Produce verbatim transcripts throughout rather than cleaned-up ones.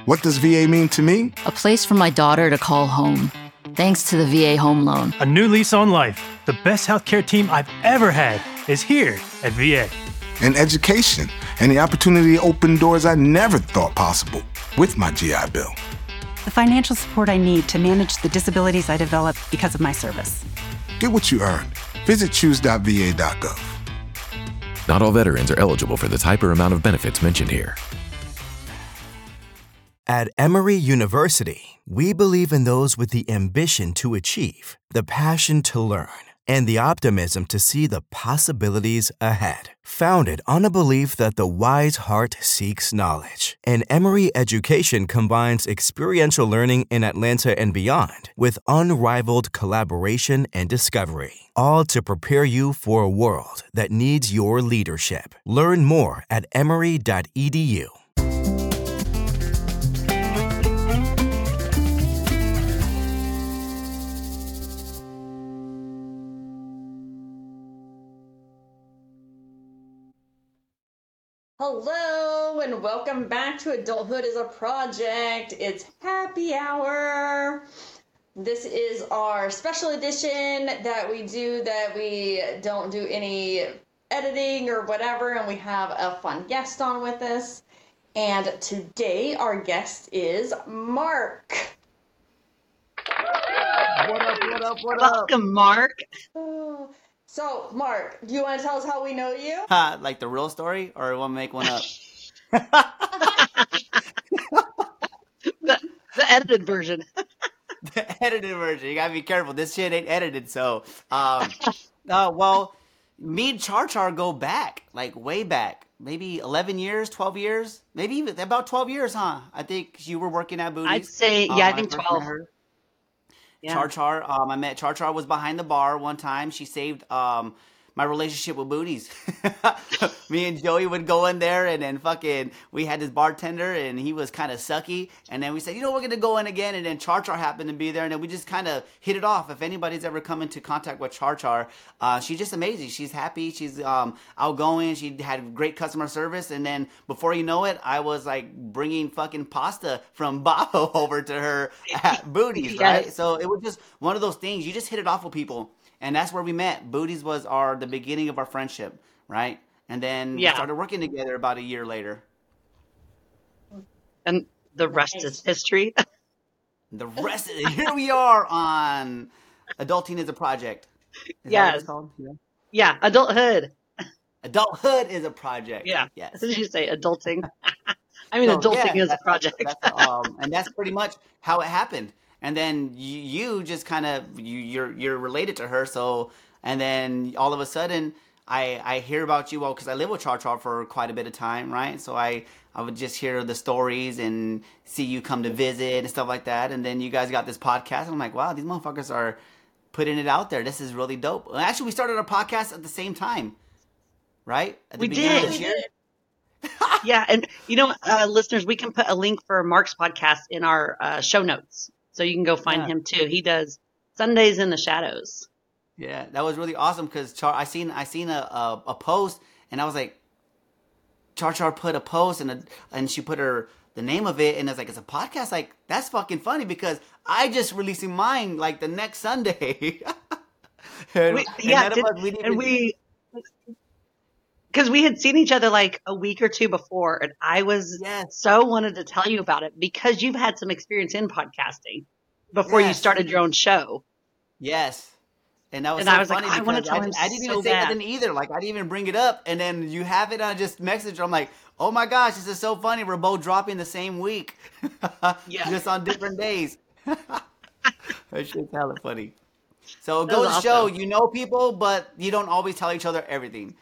What does V A mean to me? A place for my daughter to call home. Thanks to the V A Home Loan. A new lease on life. The best healthcare team I've ever had is here at V A. And education, and the opportunity to open doors I never thought possible with my G I Bill. The financial support I need to manage the disabilities I developed because of my service. Get what you earned. Visit choose dot v a dot gov. Not all veterans are eligible for the type or amount of benefits mentioned here. At Emory University, we believe in those with the ambition to achieve, the passion to learn, and the optimism to see the possibilities ahead. Founded on a belief that the wise heart seeks knowledge, and Emory education combines experiential learning in Atlanta and beyond with unrivaled collaboration and discovery, all to prepare you for a world that needs your leadership. Learn more at emory dot e d u. Hello and welcome back to Adulthood is a Project. It's happy hour. This is our special edition that we do that we don't do any editing or whatever, and we have a fun guest on with us. And today our guest is Mark. What up, what up, what up? Welcome, Mark. Oh. So, Mark, do you want to tell us how we know you? Uh, like the real story, or you want to make one up? the, the edited version. The edited version. You gotta be careful. This shit ain't edited. So, um, uh, well, me and Char Char go back, like way back, maybe eleven years, twelve years, maybe even about twelve years, huh? I think you were working at Booties. I'd say, yeah, um, I think twelve. Yeah. Char Char, um, I met Char Char was behind the bar one time. She saved um my relationship with Booties. Me and Joey would go in there, and then fucking we had this bartender, and he was kind of sucky. And then we said, you know, we're gonna go in again. And then Char Char happened to be there, and then we just kind of hit it off. If anybody's ever come into contact with Char Char, uh, she's just amazing. She's happy. She's um outgoing. She had great customer service. And then before you know it, I was like bringing fucking pasta from Babo over to her at Booties, yes. Right? So it was just one of those things. You just hit it off with people. And that's where we met. Booties was our the beginning of our friendship, right? And then yeah. we started working together about a year later. And the rest is history. The rest is here we are on Adulting is a Project. Is yes. that what it's called? Yeah. Yeah, adulthood. Adulthood is a project. Yeah. Yes. Did you say adulting? I mean, so, adulting yeah, is a project. That's, um, and that's pretty much how it happened. And then you, you just kind of you, you're you're related to her, so and then all of a sudden I I hear about you well because I live with Char Char for quite a bit of time, right? So I I would just hear the stories and see you come to visit and stuff like that. And then you guys got this podcast, and I'm like, wow, these motherfuckers are putting it out there. This is really dope. Actually, we started our podcast at the same time, right? At the we did. Of this year. Yeah, and you know, uh, listeners, we can put a link for Mark's podcast in our uh, show notes. So you can go find yeah. him too. He does Sundays in the Shadows. Yeah, that was really awesome because Char. I seen I seen a, a a post and I was like, Char Char put a post and a, and she put her the name of it and it's like it's a podcast. Like that's fucking funny because I just releasing mine like the next Sunday. and, we, yeah, did, us, we and even... we because we had seen each other like a week or two before, and I was yes. so wanted to tell you about it because you've had some experience in podcasting before yes. you started your own show. Yes. And that was and so I was funny like, I want to tell I, him I didn't so even say bad. nothing either. Like, I didn't even bring it up. And then you have it, and I just messaged her. I'm like, oh my gosh, this is so funny. We're both dropping the same week. Yeah. Just on different days. That shit's hella funny. So it goes to show, you know people, but you don't always tell each other everything.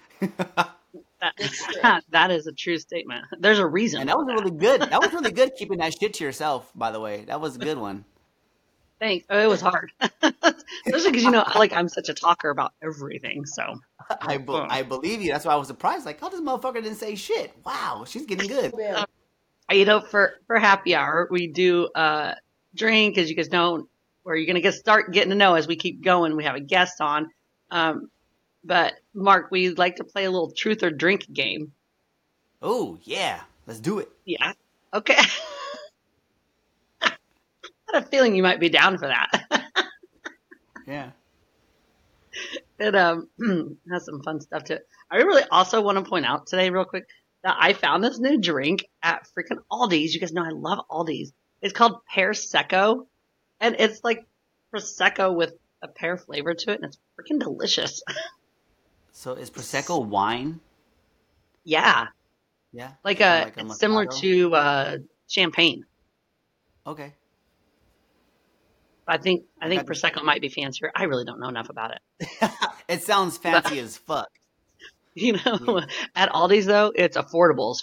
That, that is a true statement. There's a reason. And that was really good. That was really good keeping that shit to yourself, by the way. That was a good one. Thanks. Oh, it was hard. Especially because, you know, like I'm such a talker about everything. So I, be- I believe you. That's why I was surprised. Like, oh, this motherfucker didn't say shit. Wow, she's getting good. Uh, you know, for, for happy hour, we do uh, drink, as you guys know, where you're going to get start getting to know as we keep going. We have a guest on. Um, But, Mark, we'd like to play a little truth or drink game. Oh, yeah. Let's do it. Yeah. Okay. had a feeling you might be down for that. Yeah. It um has some fun stuff to it. I really also want to point out today, real quick, that I found this new drink at freaking Aldi's. You guys know I love Aldi's. It's called Pear Secco, and it's like Prosecco with a pear flavor to it, and it's freaking delicious. So is Prosecco wine? Yeah. Yeah. Like a, like a it's similar to uh, champagne. Okay. I think I think Prosecco might be fancier. I really don't know enough about it. It sounds fancy as fuck. You know, yeah. At Aldi's though, it's affordable as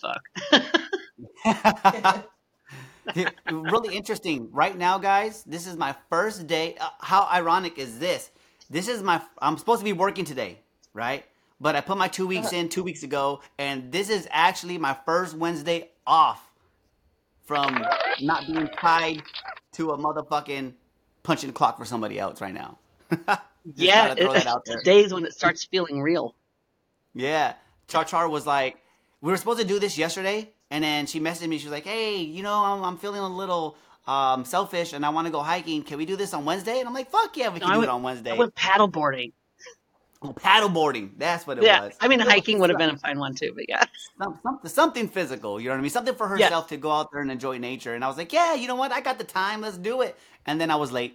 fuck. Really interesting. Right now, guys, this is my first day. Uh, how ironic is this? This is my. I'm supposed to be working today, right? But I put my two weeks in two weeks ago, and this is actually my first Wednesday off from not being tied to a motherfucking punching the clock for somebody else right now. Yeah, it, days when it starts feeling real. Yeah. Char Char was like, we were supposed to do this yesterday, and then she messaged me. She was like, hey, you know, I'm, I'm feeling a little um, selfish, and I want to go hiking. Can we do this on Wednesday? And I'm like, fuck yeah, we can no, do went, it on Wednesday. I went paddleboarding. Oh, paddleboarding. That's what it yeah, was. I mean, hiking would have been a fine one, too, but yeah. Some, something, something physical, you know what I mean? Something for herself yeah. to go out there and enjoy nature. And I was like, yeah, you know what? I got the time. Let's do it. And then I was late.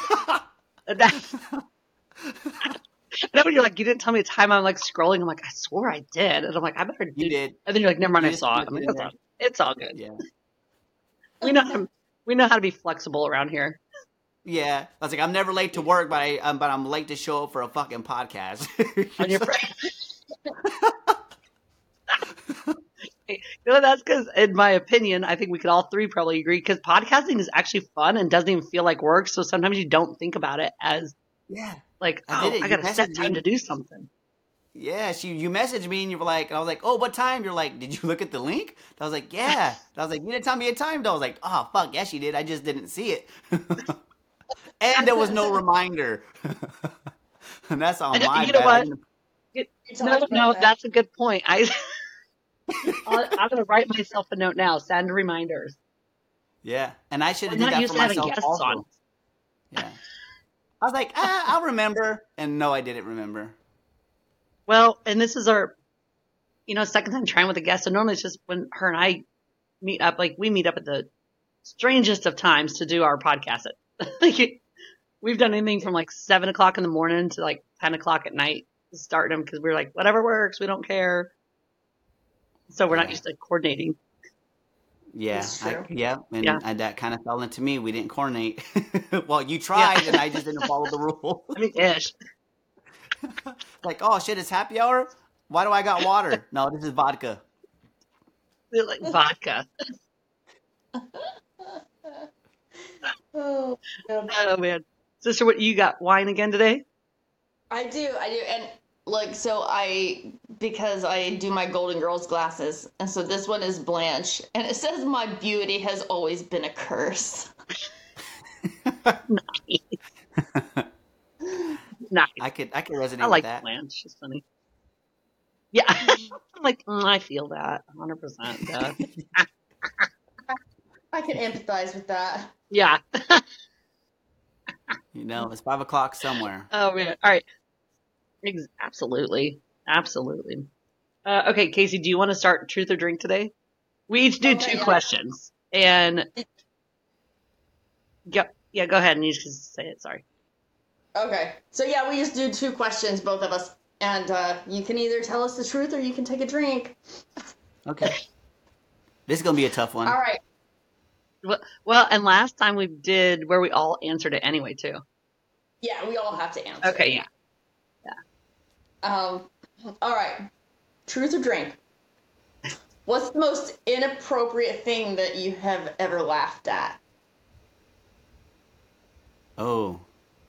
No, when you're like, you didn't tell me the time. I'm like scrolling. I'm like, I swore I did. And I'm like, I better do You did. And then you're like, never mind, I saw it. I'm like, it's all, it's all good. Yeah. We know how to, we know how to be flexible around here. Yeah. I was like, I'm never late to work, but, I, um, but I'm late to show up for a fucking podcast. On your You know, that's because, in my opinion, I think we could all three probably agree, because podcasting is actually fun and doesn't even feel like work. So sometimes you don't think about it as, yeah, like, I oh, did it. I got to set me. time to do something. Yeah, she you messaged me and you were like, and I was like, oh, what time? You're like, did you look at the link? I was like, yeah. I was like, you didn't tell me a time. I was like, oh, fuck, yes, you did. I just didn't see it. And there was no reminder. And that's on my You know bad. what? It, no, no, that's a good point. I... I'm going to write myself a note now. Send reminders. Yeah. And I should have did did that for myself also. On. Yeah. I was like, ah, I'll remember. And no, I didn't remember. Well, and this is our, you know, second time trying with a guest. So normally it's just when her and I meet up, like we meet up at the strangest of times to do our podcast. Like, we've done anything from like seven o'clock in the morning to like ten o'clock at night to start them because we're like, whatever works. We don't care. So we're not used to coordinating. Yeah, I, yeah, and yeah. I, that kind of fell into me. We didn't coordinate. Well, you tried, yeah. And I just didn't follow the rules. I mean, ish. Like, oh shit, it's happy hour. Why do I got water? No, this is vodka. They're like vodka. Oh, man. Oh man, sister, what you got? Wine again today? I do, I do, and. Look, so I, because I do my Golden Girls glasses, and so this one is Blanche, and it says my beauty has always been a curse. Nice. Nice. I could, I could resonate I like with that. Blanche. She's funny. Yeah. I'm like, mm, I feel that one hundred percent. Duh. I can empathize with that. Yeah. You know, it's five o'clock somewhere. Oh, man. All right. Absolutely. Absolutely. Uh, okay, Casey, do you want to start Truth or Drink today? We each do okay, two yeah. questions. And yeah, yeah, go ahead and you just say it. Sorry. Okay. So, yeah, we just do two questions, both of us. And uh, you can either tell us the truth or you can take a drink. Okay. This is going to be a tough one. All right. Well, well, and last time we did where we all answered it anyway, too. Yeah, we all have to answer. Okay, yeah. Um, all right. Truth or drink? What's the most inappropriate thing that you have ever laughed at? Oh.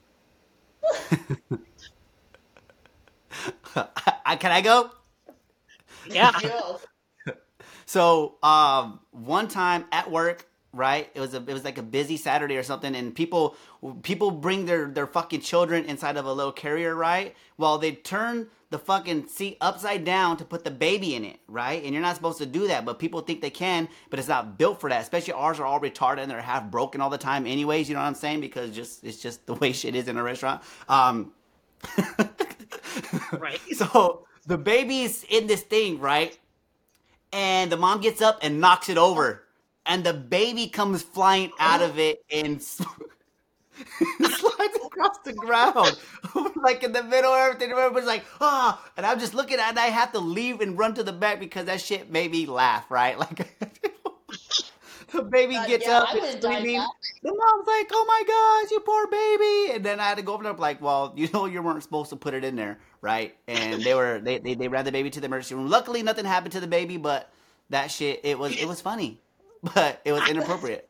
I, can I go? Yeah. Go. So, um, one time at work, right? It was a it was like a busy Saturday or something, and people people bring their their fucking children inside of a little carrier, right? Well, they turn the fucking seat upside down to put the baby in it, right? And you're not supposed to do that, but people think they can, but it's not built for that. Especially ours are all retarded and they're half broken all the time anyways, you know what I'm saying? Because just it's just the way shit is in a restaurant. Um Right. So the baby's in this thing, right? And the mom gets up and knocks it over. And the baby comes flying out of it and slides across the ground. Like in the middle of everything. Everybody's like, ah. Oh. And I'm just looking at it and I have to leave and run to the back because that shit made me laugh, right? Like the baby Uh, gets yeah, up I and would've died screaming. laughing. The mom's like, oh my gosh, you poor baby. And then I had to go over there like, well, you know you weren't supposed to put it in there, right? And they were they, they, they ran the baby to the emergency room. Luckily nothing happened to the baby, but that shit it was it was funny. But it was inappropriate.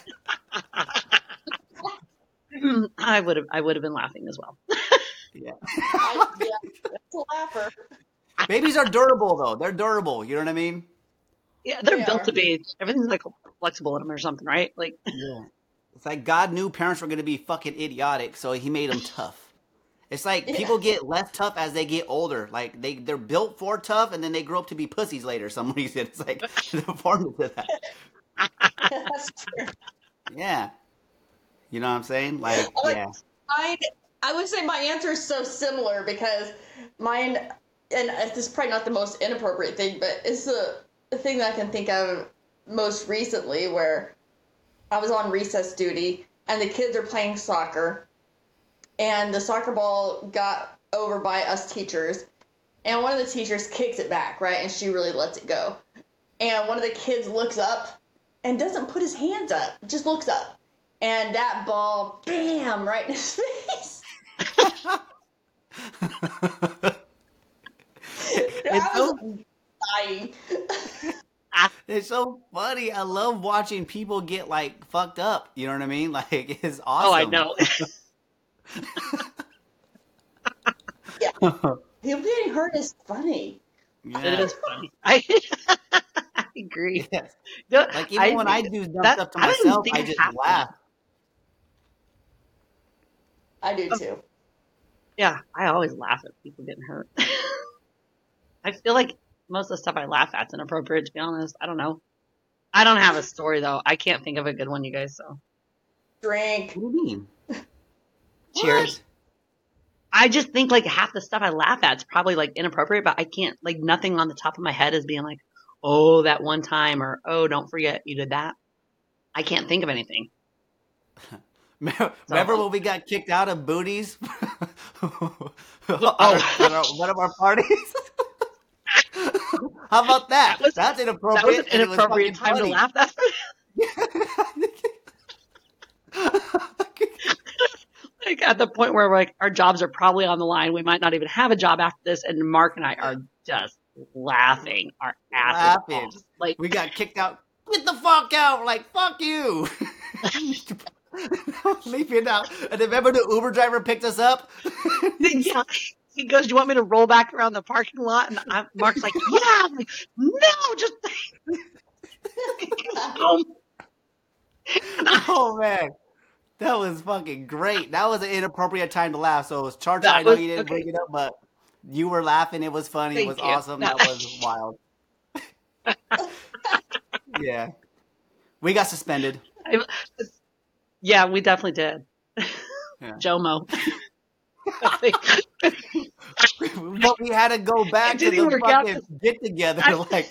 I would have I would have been laughing as well. Yeah. I, yeah, that's a laugher. Babies are durable though. They're durable, you know what I mean? Yeah, they're They built are. to be everything's like flexible in them or something, right? Like Yeah. It's like God knew parents were going to be fucking idiotic, so he made them tough. It's like Yeah. people get less tough as they get older. Like they they're built for tough, and then they grow up to be pussies later. Somebody said it's like they're born into that. That's true. Yeah. You know what I'm saying? Like, Like, yeah. I I would say my answer is so similar because mine, and this is probably not the most inappropriate thing, but it's the, the thing that I can think of most recently where I was on recess duty and the kids are playing soccer and the soccer ball got over by us teachers and one of the teachers kicks it back, right? And she really lets it go. And one of the kids looks up and doesn't put his hands up, just looks up. And that ball, bam, right in his face. It's I so, was dying. it's so funny. I love watching people get like fucked up. You know what I mean? Like it's awesome. oh, I know. Yeah. People getting hurt is funny. Yeah. It is funny. I, I agree. Yes. No, Like even when I do dumb that- stuff to I don't even myself, think I it just happened. laugh. I do too. Yeah, I always laugh at people getting hurt. I feel like most of the stuff I laugh at's inappropriate, to be honest. I don't know. I don't have a story, though. I can't think of a good one, you guys, so. Drink. What do you mean? Cheers. I just think, like, half the stuff I laugh at is probably, like, inappropriate, but I can't, like, nothing on the top of my head is being like, oh, that one time, or, oh, don't forget you did that. I can't think of anything. Remember when we got kicked out of Booties? Oh. At our- one of our parties? How about that? That was- That's That inappropriate. was an and it was inappropriate fucking time to funny. laugh. That's like at the point where like our jobs are probably on the line. We might not even have a job after this, and Mark and I are just laughing our asses Laughing. off. Like We got kicked out. Get the fuck out! Like, fuck you! Leaving out. And remember the Uber driver picked us up? yeah. He goes, "Do you want me to roll back around the parking lot?" And I, Mark's like, "Yeah." I'm like, "No, just." um, Oh, man. That was fucking great. That was an inappropriate time to laugh. So it was Char That I know was- you didn't okay. bring it up, but you were laughing. It was funny. Thank it was you. awesome. That- That was wild. Yeah. We got suspended. I- yeah, we definitely did. Yeah. Jomo. But we had to go back It to didn't the work out. fucking get together. I- Like,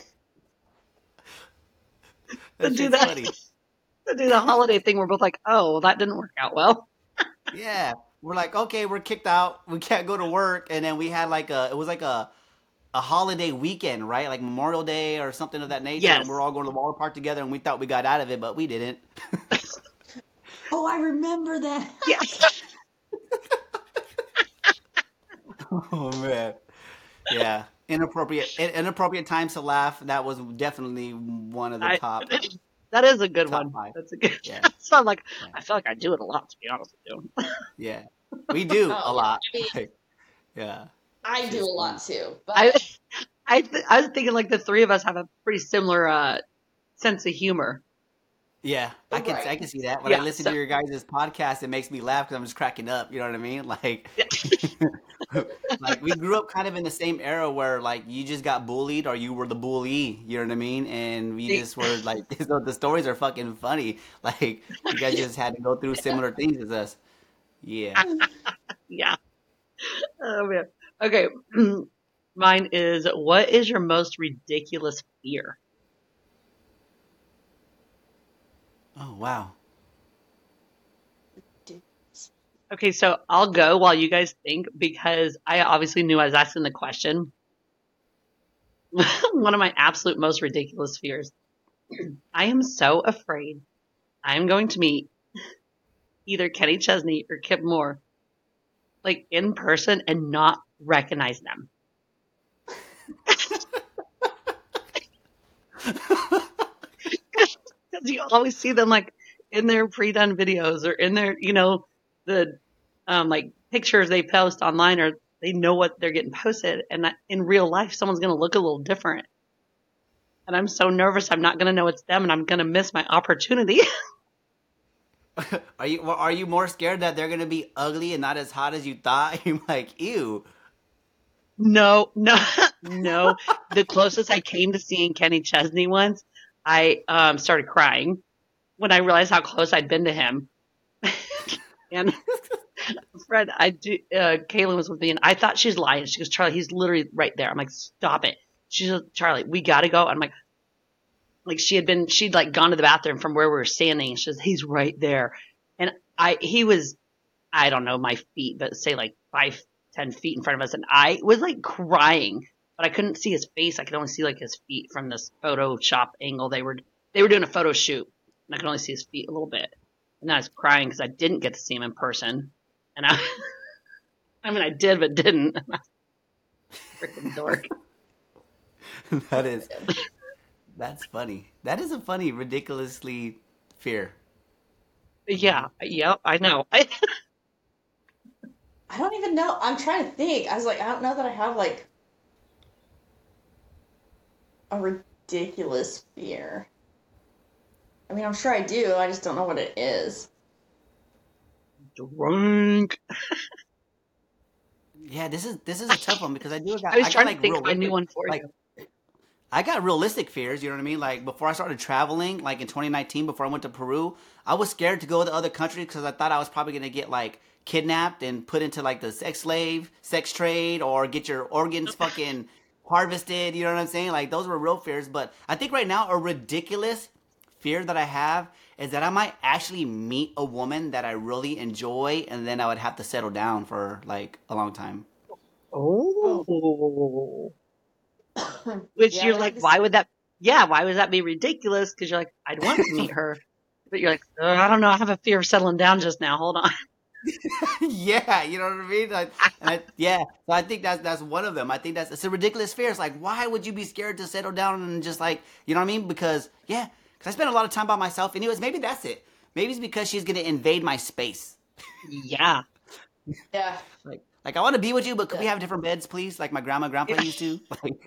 to that do shit's that. funny. To do the holiday thing, we're both like, "Oh, well, that didn't work out well." Yeah. We're like, okay, we're kicked out. We can't go to work. And then we had like a, it was like a, a holiday weekend, right? Like Memorial Day or something of that nature. Yes. And we're all going to the water park together and we thought we got out of it, but we didn't. Oh, I remember that. Yeah. Oh, man. Yeah. Inappropriate, in- inappropriate times to laugh. That was definitely one of the I- top. That is a good Top one. five. That's a good. Yeah. So I'm like, Yeah. I feel like I do it a lot, to be honest with you. Yeah. We do Oh, a lot. I mean- Like, yeah. I do a lot too. But I, I, th- I was thinking like the three of us have a pretty similar uh, sense of humor. Yeah, I can Right. I can see that. When I Yeah. listen So, to your guys' podcast, it makes me laugh because I'm just cracking up. You know what I mean? Like, like we grew up kind of in the same era where like you just got bullied or you were the bully. You know what I mean? And we just were like, so the stories are fucking funny. Like you guys just had to go through similar things as us. Yeah. yeah. Oh man. Okay. Mine is, what is your most ridiculous fear? Oh wow. Okay, so I'll go while you guys think, because I obviously knew I was asking the question. One of my absolute most ridiculous fears. I am so afraid I'm going to meet either Kenny Chesney or Kip Moore, like in person, and not recognize them. Because you always see them like in their pre-done videos or in their, you know, the um, like pictures they post online, or they know what they're getting posted. And that in real life, someone's going to look a little different. And I'm so nervous I'm not going to know it's them, and I'm going to miss my opportunity. Are you well, are you more scared that they're gonna be ugly and not as hot as you thought? You're like, ew. No, no, no. The closest I came to seeing Kenny Chesney once, I um, started crying when I realized how close I'd been to him. And Fred, I do. Uh, Kaylin was with me, and I thought she was lying. She goes, "Charlie, he's literally right there." I'm like, "Stop it!" She's like, "Charlie, we gotta go." I'm like, like she had been, she'd like gone to the bathroom from where we were standing. She says, "He's right there," and I, he was, I don't know my feet, but say like five, ten feet in front of us, and I was like crying, but I couldn't see his face. I could only see like his feet from this Photoshop angle. They were, they were doing a photo shoot, and I could only see his feet a little bit. And I was crying because I didn't get to see him in person. And I, I mean, I did, but didn't. Freaking dork. That is, that's funny. That is a funny, ridiculously fear. Yeah, yeah, I know. I, I don't even know. I'm trying to think. I was like, I don't know that I have like a ridiculous fear. I mean, I'm sure I do. I just don't know what it is. Drunk. Yeah, this is this is a tough one because I do. Got, I was I trying got, like, to think of a new one for like, you. I got realistic fears. You know what I mean? Like before I started traveling, like in twenty nineteen, before I went to Peru, I was scared to go to other countries because I thought I was probably gonna get like kidnapped and put into like the sex slave, sex trade, or get your organs fucking harvested. You know what I'm saying? Like those were real fears. But I think right now a ridiculous fear that I have is that I might actually meet a woman that I really enjoy, and then I would have to settle down for like a long time. Oh. Which Yeah, you're I like, just- why would that? Yeah, why would that be ridiculous? Because you're like, I'd want to meet her, but you're like, "Uh, I don't know. I have a fear of settling down just now. Hold on. Yeah, you know what I mean? Like, and I, yeah, so I think that's that's one of them. I think that's it's a ridiculous fear. It's like, why would you be scared to settle down and just like, you know what I mean? Because yeah, because I spend a lot of time by myself. Anyways, maybe that's it. Maybe it's because she's gonna invade my space. Yeah. Yeah. Like, like I want to be with you, but could we have different beds, please? Like my grandma, and grandpa used to. Like,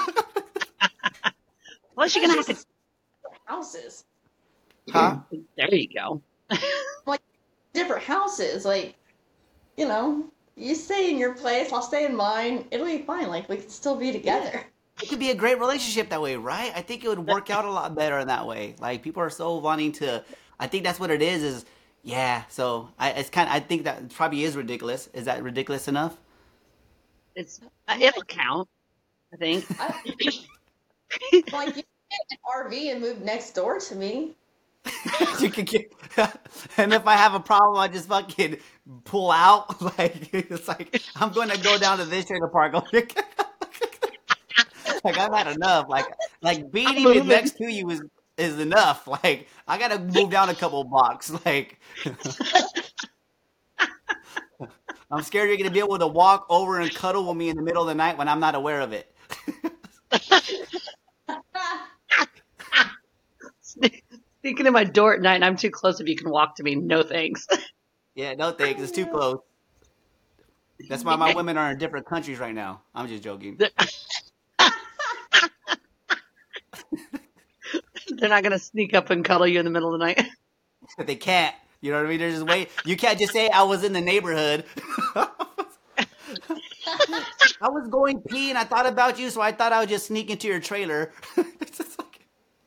Plus, you're gonna have to. Houses. huh? There you go. Like different houses. Like, you know, you stay in your place, I'll stay in mine. It'll be fine. Like we can still be together. It could be a great relationship that way, right? I think it would work out a lot better in that way. Like people are so wanting to. I think that's what it is. Is yeah. So I it's kind. Of, I think that probably is ridiculous. Is that ridiculous enough? It's uh, it'll count. I think. I, like you can get an R V and move next door to me. You can get, and if I have a problem, I just fucking pull out. Like it's like I'm going to go down to this trailer park. Like I've had enough. Like like being even next to you is is enough. Like I gotta move down a couple blocks. Like I'm scared you're gonna be able to walk over and cuddle with me in the middle of the night when I'm not aware of it. Sneaking in my door at night, and I'm too close. If you can walk to me, no thanks. Yeah, no thanks. It's too close. That's why my women are in different countries right now. I'm just joking. They're not gonna sneak up and cuddle you in the middle of the night. They can't. You know what I mean? They're just wait. You can't just say I was in the neighborhood. I was going pee and I thought about you, so I thought I would just sneak into your trailer. It's just like...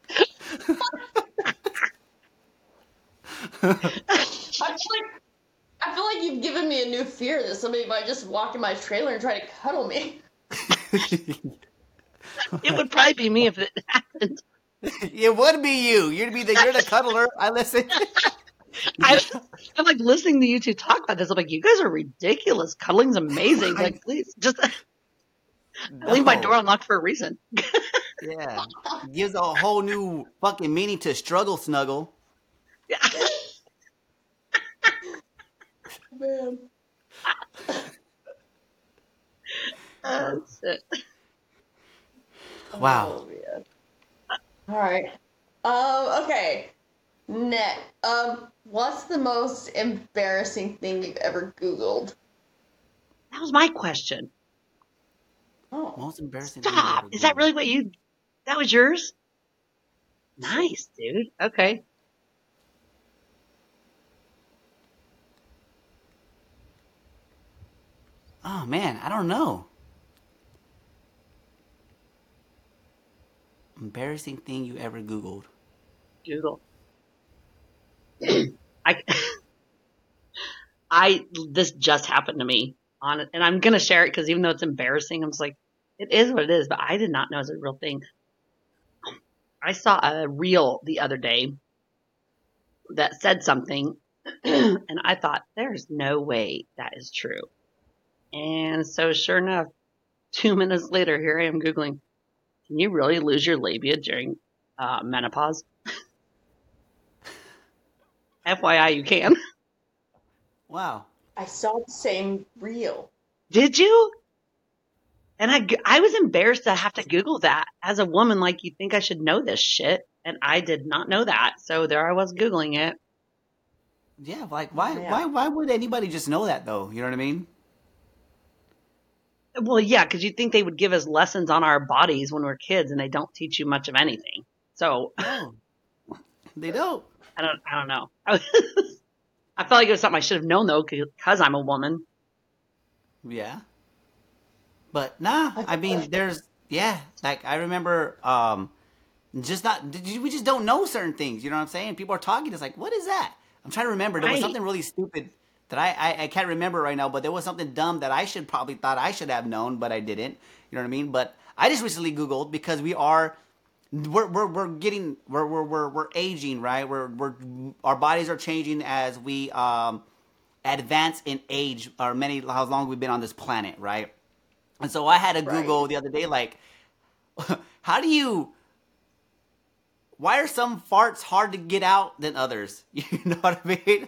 I feel like I feel like you've given me a new fear that somebody might just walk in my trailer and try to cuddle me. It would probably be me if it happened. It would be you. You'd be the you're the cuddler. I listen. I, I'm like listening to you two talk about this. I'm like, you guys are ridiculous. Cuddling's amazing. Like, please, just no. I leave my door unlocked for a reason. Yeah, gives a whole new fucking meaning to struggle snuggle. Yeah. Man. Oh, shit. Wow. Oh, man. All right. Um. Okay. Net. Um. What's the most embarrassing thing you've ever Googled? That was my question. Oh. Most embarrassing. Stop. Is that really what you? That was yours? Nice, dude. Okay. Oh man, I don't know. Embarrassing thing you ever Googled? Google. I, I, this just happened to me on it, and I'm going to share it because even though it's embarrassing, I'm just like, it is what it is, but I did not know it was a real thing. I saw a reel the other day that said something, and I thought, there's no way that is true. And so sure enough, two minutes later, here I am Googling, can you really lose your labia during uh, menopause? F Y I, you can. Wow. I saw the same reel. Did you? And I, I was embarrassed to have to Google that. As a woman, like, you think I should know this shit. And I did not know that. So there I was Googling it. Yeah, like, why, yeah. why, why would anybody just know that, though? You know what I mean? Well, yeah, because you'd think they would give us lessons on our bodies when we're kids, and they don't teach you much of anything. So, no, they don't. I don't. I don't know. I, I felt like it was something I should have known though, because I'm a woman. Yeah. But nah, I mean, there's yeah. Like I remember, um, just not. We just don't know certain things. You know what I'm saying? People are talking. It's like, what is that? I'm trying to remember. There was Right. something really stupid. That I, I, I can't remember right now, but there was something dumb that I should probably thought I should have known, but I didn't. You know what I mean? But I just recently Googled because we are, we're we're, we're getting we're, we're we're we're aging, right? We're we're our bodies are changing as we um advance in age, or many how long we've been on this planet, right? And so I had to Google right. the other day, like, how do you? Why are some farts hard to get out than others? You know what I mean?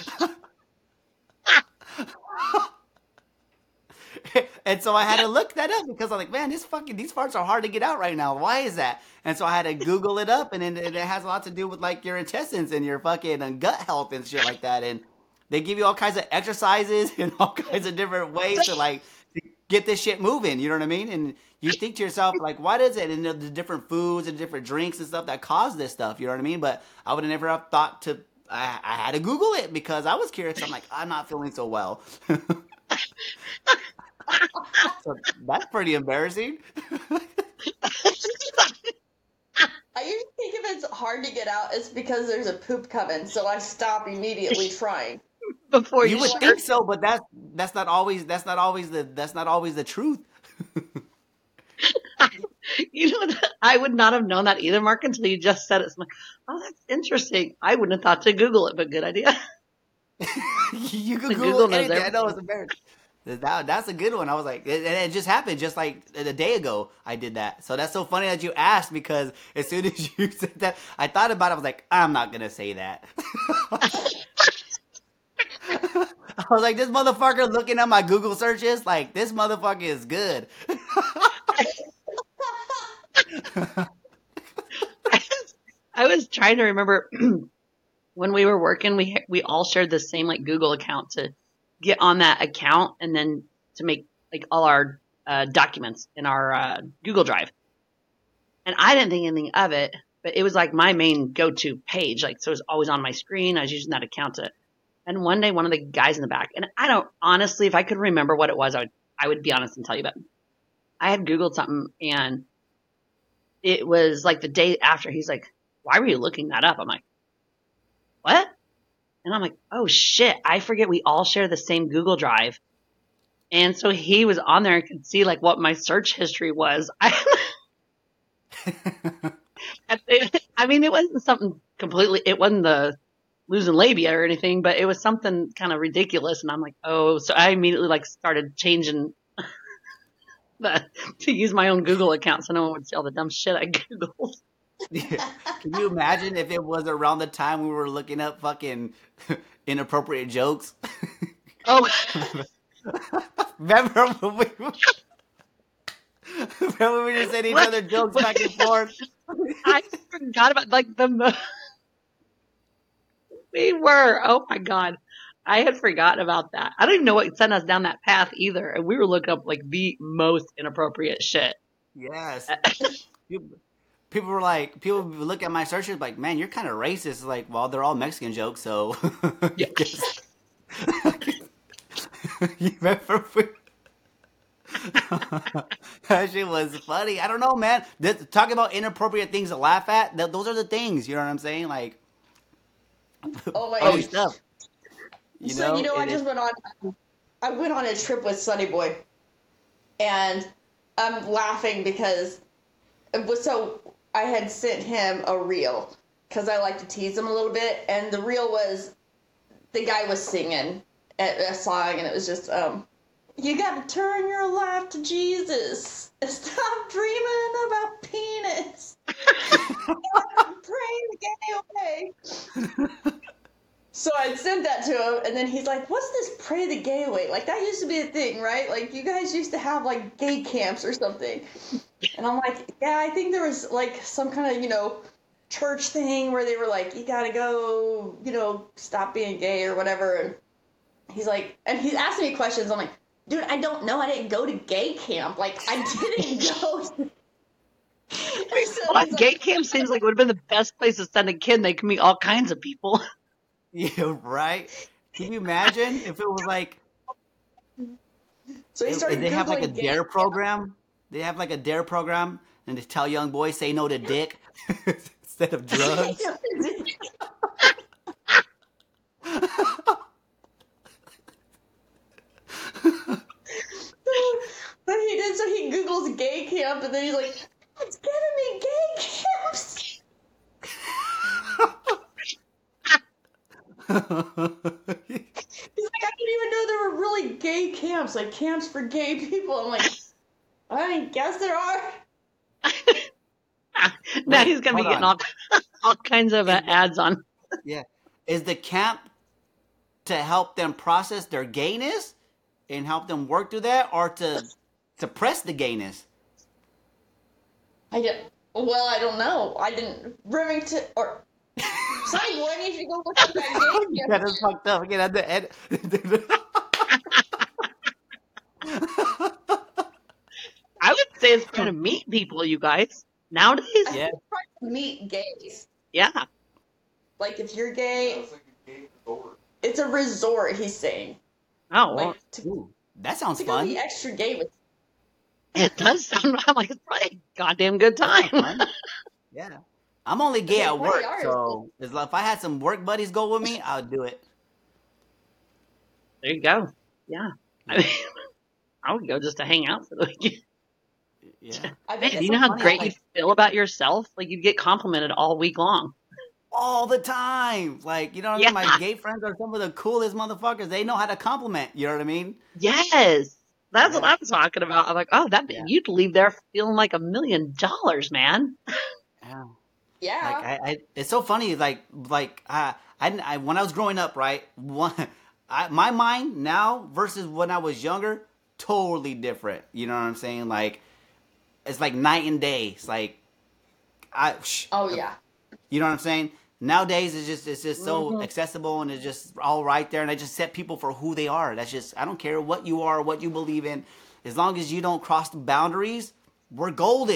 And so I had to look that up because I'm like, man, this fucking these farts are hard to get out right now. Why is that? And so I had to Google it up, and then it has a lot to do with like your intestines and your fucking gut health and shit like that. And they give you all kinds of exercises and all kinds of different ways to like to get this shit moving. You know what I mean? And you think to yourself like, what is it? And the different foods and different drinks and stuff that cause this stuff. You know what I mean? But I would have never have thought to. I, I had to Google it because I was curious. I'm like, I'm not feeling so well. So that's pretty embarrassing. I usually think if it's hard to get out, it's because there's a poop coming, so I stop immediately trying. Before you, you would start. think so, but that's that's not always that's not always the that's not always the truth. You know what? I would not have known that either, Mark, until you just said it. So I'm like, oh, that's interesting. I wouldn't have thought to Google it, but good idea. You could Google Google knows anything. I everything. know it's embarrassing. That, that's a good one. I was like, and it just happened just like a day ago. I did that. So that's so funny that you asked because as soon as you said that, I thought about it. I was like, I'm not gonna say that. I was like, this motherfucker looking at my Google searches, like this motherfucker is good. I was trying to remember when we were working, we we all shared the same like Google account to get on that account and then to make like all our uh, documents in our uh, Google Drive. And I didn't think anything of it but it was like my main go-to page. Like, so it was always on my screen. I was using that account to, and one day one of the guys in the back, and I don't, honestly, if I could remember what it was, I would, I would be honest and tell you, but I had Googled something and it was like the day after. He's like, why were you looking that up? I'm like, what? And I'm like, oh shit, I forget we all share the same Google Drive. And so he was on there and could see like what my search history was. I, I mean, it wasn't something completely, it wasn't the losing labia or anything, but it was something kind of ridiculous. And I'm like, oh, so I immediately like started changing the, to use my own Google account so no one would see all the dumb shit I Googled. Yeah. Can you imagine if it was around the time we were looking up fucking inappropriate jokes? Oh, remember when we were, remember we were sending each other jokes back and forth? I forgot about like the we were. Oh my god, I had forgotten about that. I don't even know what sent us down that path either, and we were looking up like the most inappropriate shit. Yes. People were like, people would look at my searches like, man, you're kind of racist. Like, well, they're all Mexican jokes, so. Yeah. You remember? That shit was funny. I don't know, man. This, talking about inappropriate things to laugh at, th- those are the things, you know what I'm saying? Like, oh my funny gosh. stuff. You so, know, you know, I it just is- went on, I went on a trip with Sonny Boy. And I'm laughing because, it was so I had sent him a reel because I like to tease him a little bit. And the reel was, the guy was singing a, a song and it was just, um, you got to turn your life to Jesus and stop dreaming about penis. Pray the gay away. So I sent that to him, and then he's like, what's this pray the gay away? Like, that used to be a thing, right? Like, you guys used to have, like, gay camps or something. And I'm like, yeah, I think there was, like, some kind of, you know, church thing where they were like, you gotta go, you know, stop being gay or whatever. And he's like, and he's asking me questions. I'm like, dude, I don't know. I didn't go to gay camp. Like, I didn't go. Well, like, gay camp seems like it would have been the best place to send a kid. They can meet all kinds of people. Yeah, right. Can you imagine if it was like, so he if, started if they have like a Googling dare gay program? They have like a dare program, and they tell young boys say no to dick instead of drugs. But he did, so he Googles gay camp, and then he's like, it's giving me gay camps. He's like, I didn't even know there were really gay camps, like camps for gay people. I'm like, I guess there are. Now Wait, he's going to be hold getting on. all, all kinds of uh, ads on. Yeah. Is the camp to help them process their gayness and help them work through that, or to suppress the gayness? I get, well, I don't know. I didn't, Remington, or, Sonny Boy, I need you to go look at that gay camp. That is fucked up. Get at the end. I would say it's trying to meet people, you guys. Nowadays? Yeah. Trying to meet gays. Yeah. Like, if you're gay, it's a resort, he's saying. Oh, well, Like, to, Ooh, that sounds to go fun. be extra gay with it does sound, I'm like, it's probably a goddamn good time. Fun. Yeah. I'm only gay Okay, at work, twenty hours. so it's like if I had some work buddies go with me, I would do it. There you go. Yeah. I mean, I would go just to hang out for the weekend. Yeah. I Man, bet do it's you know so how funny, great like, you feel about yourself? Like, you'd get complimented all week long. All the time. Like, you know what I Yeah. mean? My gay friends are some of the coolest motherfuckers. They know how to compliment. You know what I mean? Yes. That's what Yeah. I'm talking about. I'm like, oh, that Yeah. you'd leave there feeling like a million dollars, man. Yeah. yeah. Like I, I, it's so funny. Like, like uh, I, I, when I was growing up, right? One, I, my mind now versus when I was younger, totally different. You know what I'm saying? Like, it's like night and day. It's like, I. Sh- oh, yeah. You know what I'm saying? Nowadays, it's just it's just so Mhm. accessible and it's just all right there, and I just set people for who they are. That's just I don't care what you are, what you believe in, as long as you don't cross the boundaries, we're golden.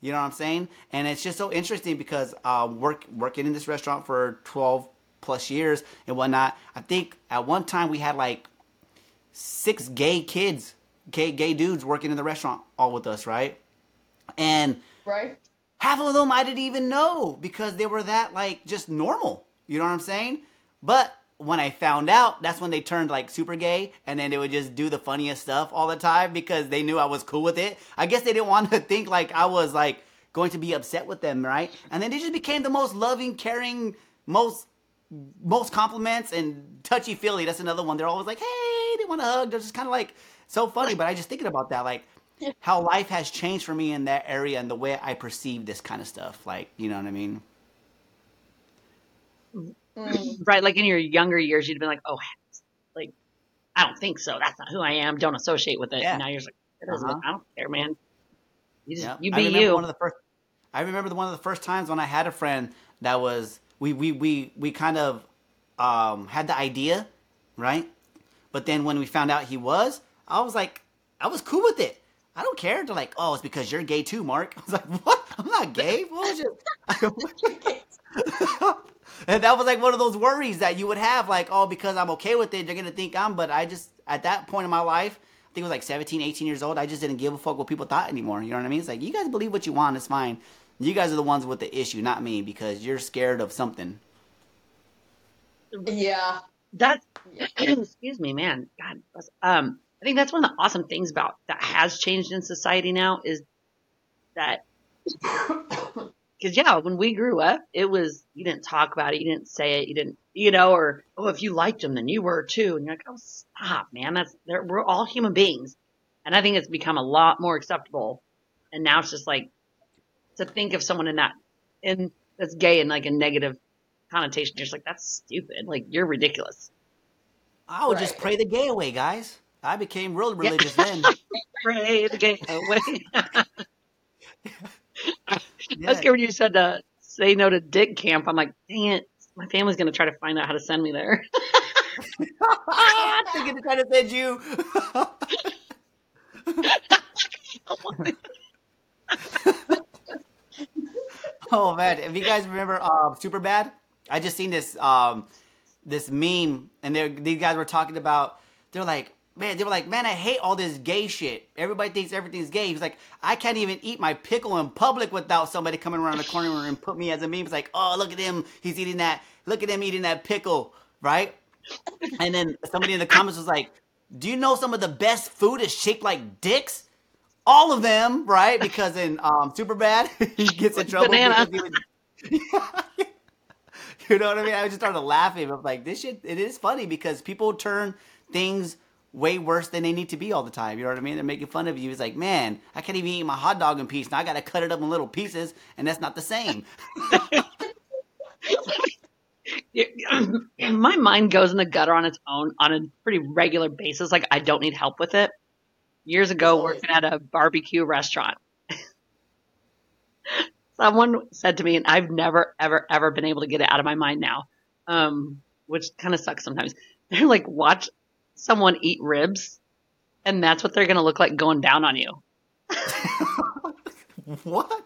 You know what I'm saying? And it's just so interesting because um, work working in this restaurant for twelve plus years and whatnot. I think at one time we had like six gay kids, gay gay dudes working in the restaurant all with us, right? And right, half of them I didn't even know because they were that like just normal. You know what I'm saying? But when I found out, that's when they turned like super gay, and then they would just do the funniest stuff all the time because they knew I was cool with it. I guess they didn't want to think like I was like going to be upset with them, right? And then they just became the most loving, caring, most most compliments and touchy feely. That's another one. They're always like, hey, they want to hug. They're just kind of like so funny. But I just thinking about that, like how life has changed for me in that area and the way I perceive this kind of stuff. Like, you know what I mean? Right, like in your younger years, you'd been like, "Oh, like I don't think so. That's not who I am. Don't associate with it." Yeah. And now you're just like, it doesn't, Uh-huh. I don't care, man. You just Yep. you I be remember you." One of the first, I remember the, one of the first times when I had a friend that was we we we we kind of um, had the idea, right? But then when we found out he was, I was like, I was cool with it. I don't care. They're like, "Oh, it's because you're gay too, Mark." I was like, "What? I'm not gay. What was it?" And that was like one of those worries that you would have, like, oh, because I'm okay with it, they're going to think I'm, but I just, at that point in my life, I think it was like seventeen, eighteen years old, I just didn't give a fuck what people thought anymore. You know what I mean? It's like, you guys believe what you want, it's fine. You guys are the ones with the issue, not me, because you're scared of something. Yeah. That, excuse me, man. God, um, I think that's one of the awesome things about that has changed in society now is that, because yeah, when we grew up, it was, you didn't talk about it, you didn't say it, you didn't, you know, or, oh, if you liked them, then you were too. And you're like, oh, stop, man. That's, we're all human beings. And I think it's become a lot more acceptable. And now it's just like, to think of someone in that, in, that's gay in like a negative connotation, you're just like, that's stupid. Like, you're ridiculous. I would Right. just pray the gay away, guys. I became real religious Yeah. then. Pray the gay away. Yeah. I was scared when you said uh, say no to dick camp. I'm like, dang it. My family's going to try to find out how to send me there. They're going to try to send you. Oh, man. If you guys remember um, Superbad, I just seen this um, this meme, and they're- these guys were talking about, they're like, man, they were like, man, I hate all this gay shit. Everybody thinks everything's gay. He's like, I can't even eat my pickle in public without somebody coming around the corner and put me as a meme. It's like, oh, look at him. He's eating that. Look at him eating that pickle, right? And then somebody in the comments was like, do you know some of the best food is shaped like dicks? All of them, right? Because in um, Superbad, he gets in trouble. Banana. Because he was, you know what I mean? I just started laughing. I'm like, this shit, it is funny because people turn things way worse than they need to be all the time. You know what I mean? They're making fun of you. It's like, man, I can't even eat my hot dog in peace. Now I got to cut it up in little pieces, and that's not the same. My mind goes in the gutter on its own on a pretty regular basis. Like, I don't need help with it. Years ago, working at a barbecue restaurant, someone said to me, and I've never, ever, ever been able to get it out of my mind now, um, which kind of sucks sometimes. They're like, watch someone eat ribs, and that's what they're going to look like going down on you. What?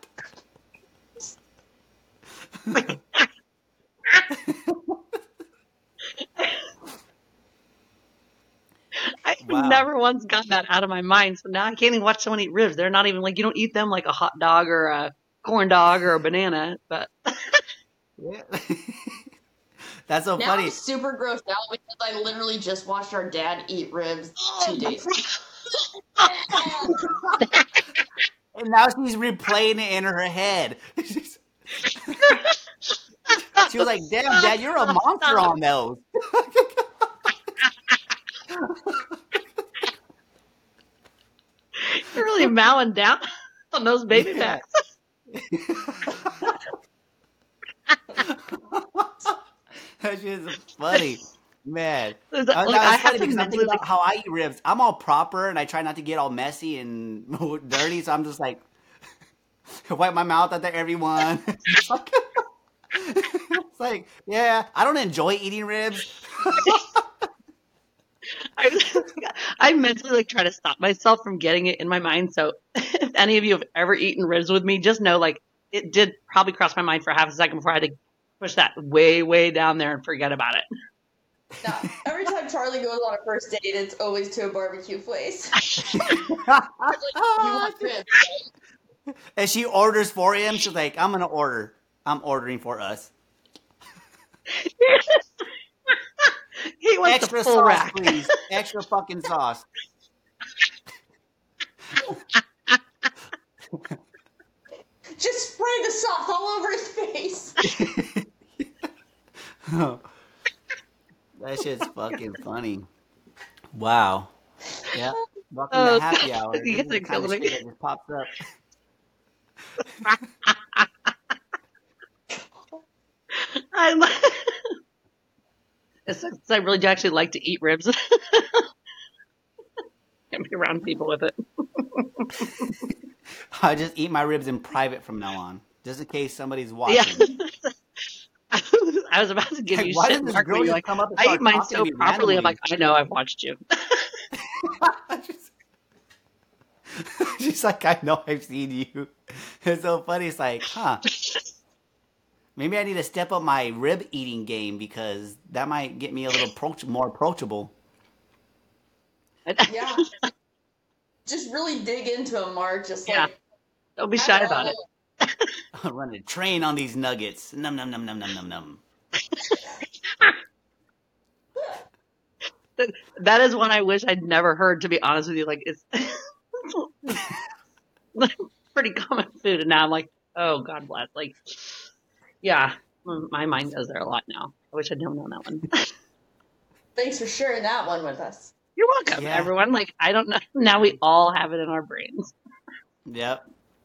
I Wow. never once got that out of my mind. So now I can't even watch someone eat ribs. They're not even like, you don't eat them like a hot dog or a corn dog or a banana, but Yeah. That's so Now funny. I'm super grossed out because I literally just watched our dad eat ribs two days ago. And now she's replaying it in her head. She was like, damn, Dad, you're a monster on those. you're really mowing down on those baby Yeah. backs. That shit is funny. Man. Is That, that- that like, was I have funny to because I'm mentally, thinking like- about how I eat ribs. I'm all proper and I try not to get all messy and dirty, so I'm just like, wipe my mouth at everyone. It's like, it's like, yeah, I don't enjoy eating ribs. I, I mentally like try to stop myself from getting it in my mind. So if any of you have ever eaten ribs with me, just know like it did probably cross my mind for half a second before I had to push that way, way down there and forget about it. Now, every time Charlie goes on a first date, it's always to a barbecue place. Like, you want ribs, right? And she orders for him. She's like, I'm going to order. I'm ordering for us. He wants Extra the full sauce, rack. please. Extra fucking sauce. Just spray the sauce all over his face. That shit's fucking funny. Wow. Yeah. Welcome Oh, to happy hour. God. You This is the guys are kind of killing shit me. that just pops up. I li- It's I really do actually like to eat ribs. Get me around people with it. I just eat my ribs in private from now on, just in case somebody's Yeah. watching. I was about to give Like, you why shit, does this Mark, girl where you're just like, come up and I start eat mine talking so to me properly. I'm randomly? like, I know, I've watched you. She's like, I know I've seen you. It's so funny. It's like, huh? Maybe I need to step up my rib eating game because that might get me a little approach- more approachable. Yeah. Just really dig into them, Mark. Just Yeah. like, Don't be have shy it about all. it. I'm running a train on these nuggets. Num num num num num num num. That, that is one I wish I'd never heard, to be honest with you. Like, it's pretty common food. And now I'm like, oh, God bless. Like, yeah, my mind goes there a lot now. I wish I'd known that one. Thanks for sharing that one with us. You're welcome, Yeah. everyone. Like, I don't know. Now we all have it in our brains. Yep.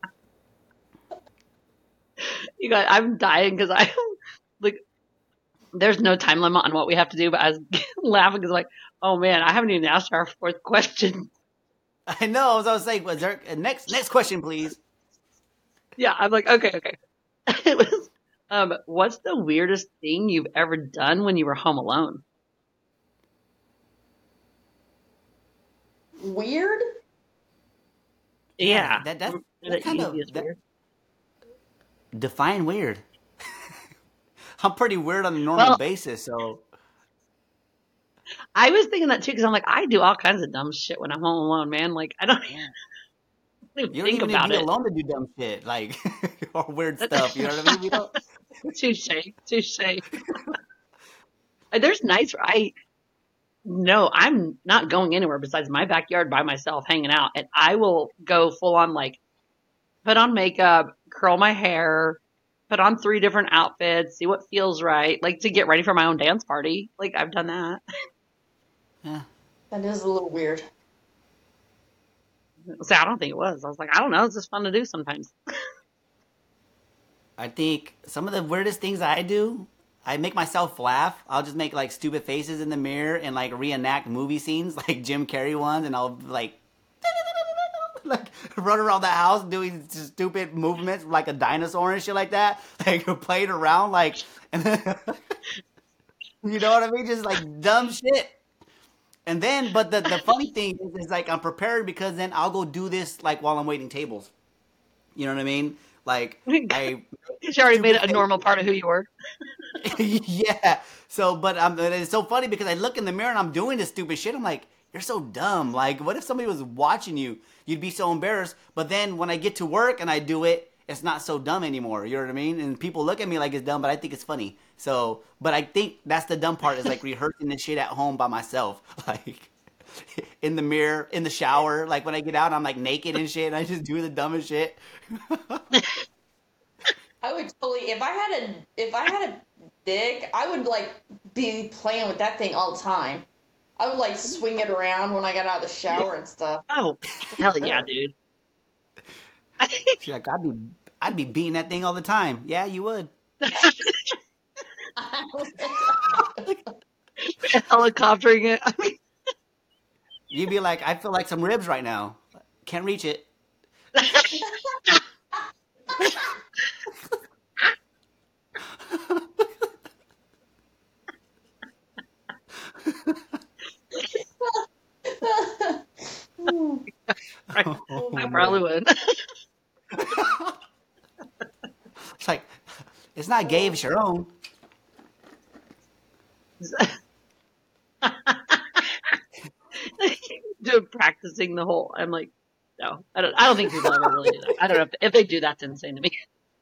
You guys, I'm dying because I, like, there's no time limit on what we have to do, but I was laughing because, like, oh man, I haven't even asked our fourth question. I know. As I was saying, was there uh, next next question, please? Yeah, I'm like, okay, okay. It was, um, what's the weirdest thing you've ever done when you were home alone? Weird? Yeah, that that's, the that's kind of easiest that, weird. define weird. I'm pretty weird on a normal Well- basis, so I was thinking that too because I'm like, I do all kinds of dumb shit when I'm home alone, man. Like, I don't, I don't even you don't think even need to about be it. alone to do dumb shit, like or weird stuff. You know what I mean? We don't. Touche, touche. There's nights where I no, I'm not going anywhere besides my backyard by myself, hanging out, and I will go full on like put on makeup, curl my hair, put on three different outfits, see what feels right, like to get ready for my own dance party. Like I've done that. Yeah. That is a little weird. So I don't think it was. I was like, I don't know. It's just fun to do sometimes. I think some of the weirdest things I do, I make myself laugh. I'll just make like stupid faces in the mirror and like reenact movie scenes, like Jim Carrey ones, and I'll like like run around the house doing stupid movements like a dinosaur and shit like that, like playing around, like, and then, you know what I mean? Just like dumb shit. And then, but the, the funny thing is, is like I'm prepared because then I'll go do this like while I'm waiting tables. You know what I mean? Like I, You already made it a normal part of who you were. yeah. So, but um, it's so funny because I look in the mirror and I'm doing this stupid shit. I'm like, you're so dumb. Like, what if somebody was watching you? You'd be so embarrassed. But then when I get to work and I do it, it's not so dumb anymore. You know what I mean? And people look at me like it's dumb, but I think it's funny. So, but I think that's the dumb part is like rehearsing this shit at home by myself. Like, in the mirror, in the shower. Like, when I get out, I'm like naked and shit. And I just do the dumbest shit. I would totally, if I had a, if I had a dick, I would like be playing with that thing all the time. I would like swing it around when I got out of the shower and stuff. Oh, hell yeah, dude. She's like, I'd be, I'd be beating that thing all the time. Yeah, you would. Helicoptering it. I mean, You'd be like, I feel like some ribs right now. Can't reach it. I, Oh, I probably man. would. It's like, it's not gay if it's your own. Doing practicing the whole. I'm like, no, I don't. I don't think people ever really do that. I don't know if, if they do. That's insane to me.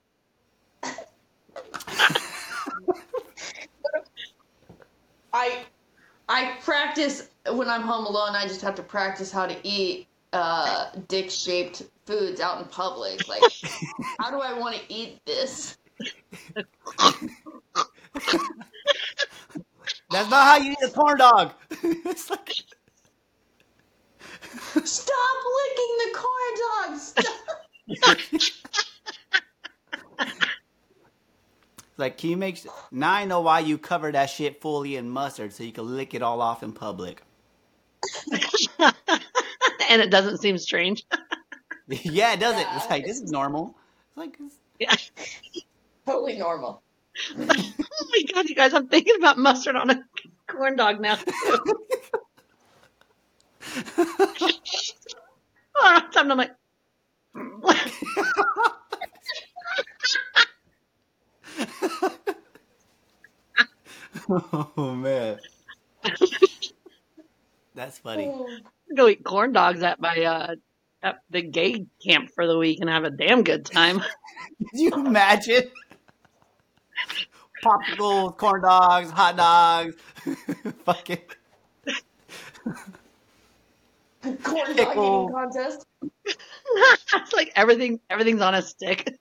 I I practice when I'm home alone. I just have to practice how to eat uh, dick-shaped foods out in public. Like, how do I want to eat this? That's not how you eat a corn dog. It's like, Stop licking the corn dog. Stop. like, can you make? Now I know why you cover that shit fully in mustard so you can lick it all off in public. And it doesn't seem strange. Yeah, it doesn't. Yeah, It's like, this it's- is normal. It's like, it's, Yeah. Totally normal. Oh my god, you guys! I'm thinking about mustard on a corn dog now. Oh, I'm like. oh man, that's funny. Go eat corn dogs at my uh at the gay camp for the week and have a damn good time. Can you imagine? Popsicles, corn dogs, hot dogs, fucking Corn dog Pickle. eating contest. It's like everything everything's on a stick.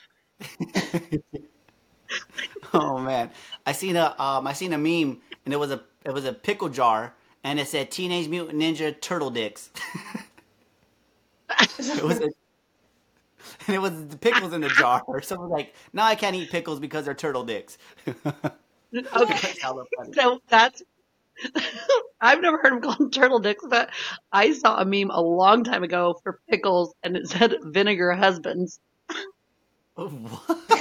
Oh man, I seen a um, I seen a meme, and it was a it was a pickle jar, and it said Teenage Mutant Ninja Turtle Dicks. It was, a, and it was the pickles in the jar, or something like. Now I can't eat pickles because they're turtle dicks. Okay, Hella funny. so that's. I've never heard them called turtle dicks, but I saw a meme a long time ago for pickles, and it said vinegar husbands. What?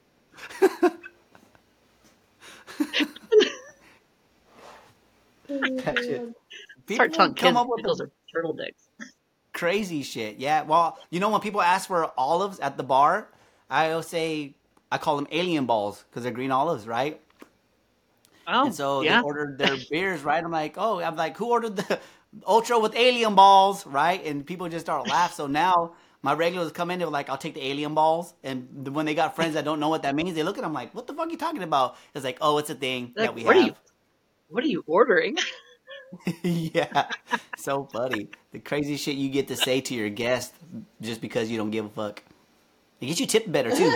That shit. Start People telling come kids up with pickles the are turtle dicks. crazy shit. Yeah. Well, you know when people ask for olives at the bar, I always say I call them alien balls because they're green olives, right? Oh, And so yeah. they ordered their beers, right? I'm like, oh, I'm like, who ordered the ultra with alien balls, right? And people just start laughing. So now my regulars come in, they're like, I'll take the alien balls. And when they got friends that don't know what that means, they look at them like, what the fuck are you talking about? It's like, oh, it's a thing Like, that we what have. are you? What are you ordering? Yeah, so funny. The crazy shit you get to say to your guest just because you don't give a fuck. It gets you tipped better too.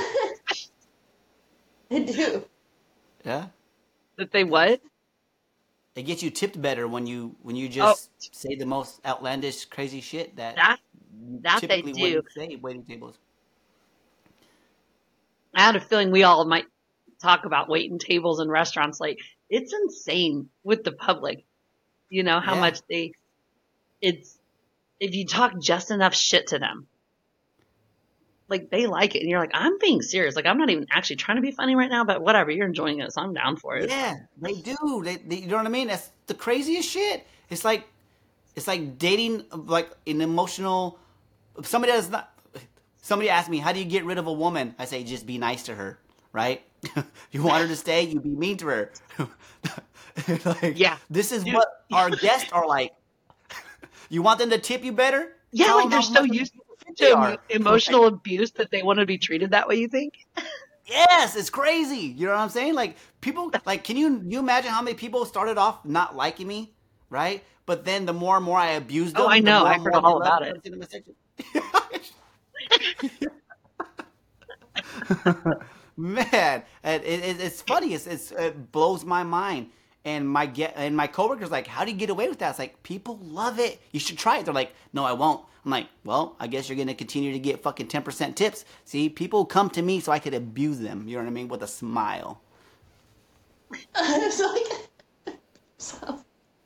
I do. Yeah, That they what? it gets you tipped better when you when you just say the most outlandish, crazy shit that That you that they typically do. wouldn't say at waiting tables. I had a feeling we all might talk about waiting tables in restaurants. Like, it's insane with the public. You know how Yeah. much they. It's if you talk just enough shit to them, like they like it, and you're like, I'm being serious. Like, I'm not even actually trying to be funny right now, but whatever. You're enjoying it, so I'm down for it. Yeah, they do. They, they, you know what I mean? That's the craziest shit. It's like, it's like dating, like an emotional. Somebody does not. Somebody asked me, "How do you get rid of a woman?" I say, "Just be nice to her, right? You want her to stay, you be mean to her." Like, Yeah. this is Dude. what our guests are like. You want them to tip you better? Yeah, Tell like them they're how so much used they to are. emo- emotional abuse that they want to be treated that way. You think? Yes, it's crazy. You know what I'm saying? Like people, like can you you imagine how many people started off not liking me, right? But then the more and more I abused them, Oh, I the know. more I and heard more they all loved about me. it. It's in my section. Man, it, it, it's funny. It's, it's it blows my mind. And my get and my coworkers like, how do you get away with that? It's like people love it. You should try it. They're like, no, I won't. I'm like, well, I guess you're gonna continue to get fucking ten percent tips. See, people come to me so I could abuse them. You know what I mean? With a smile. It's like, so.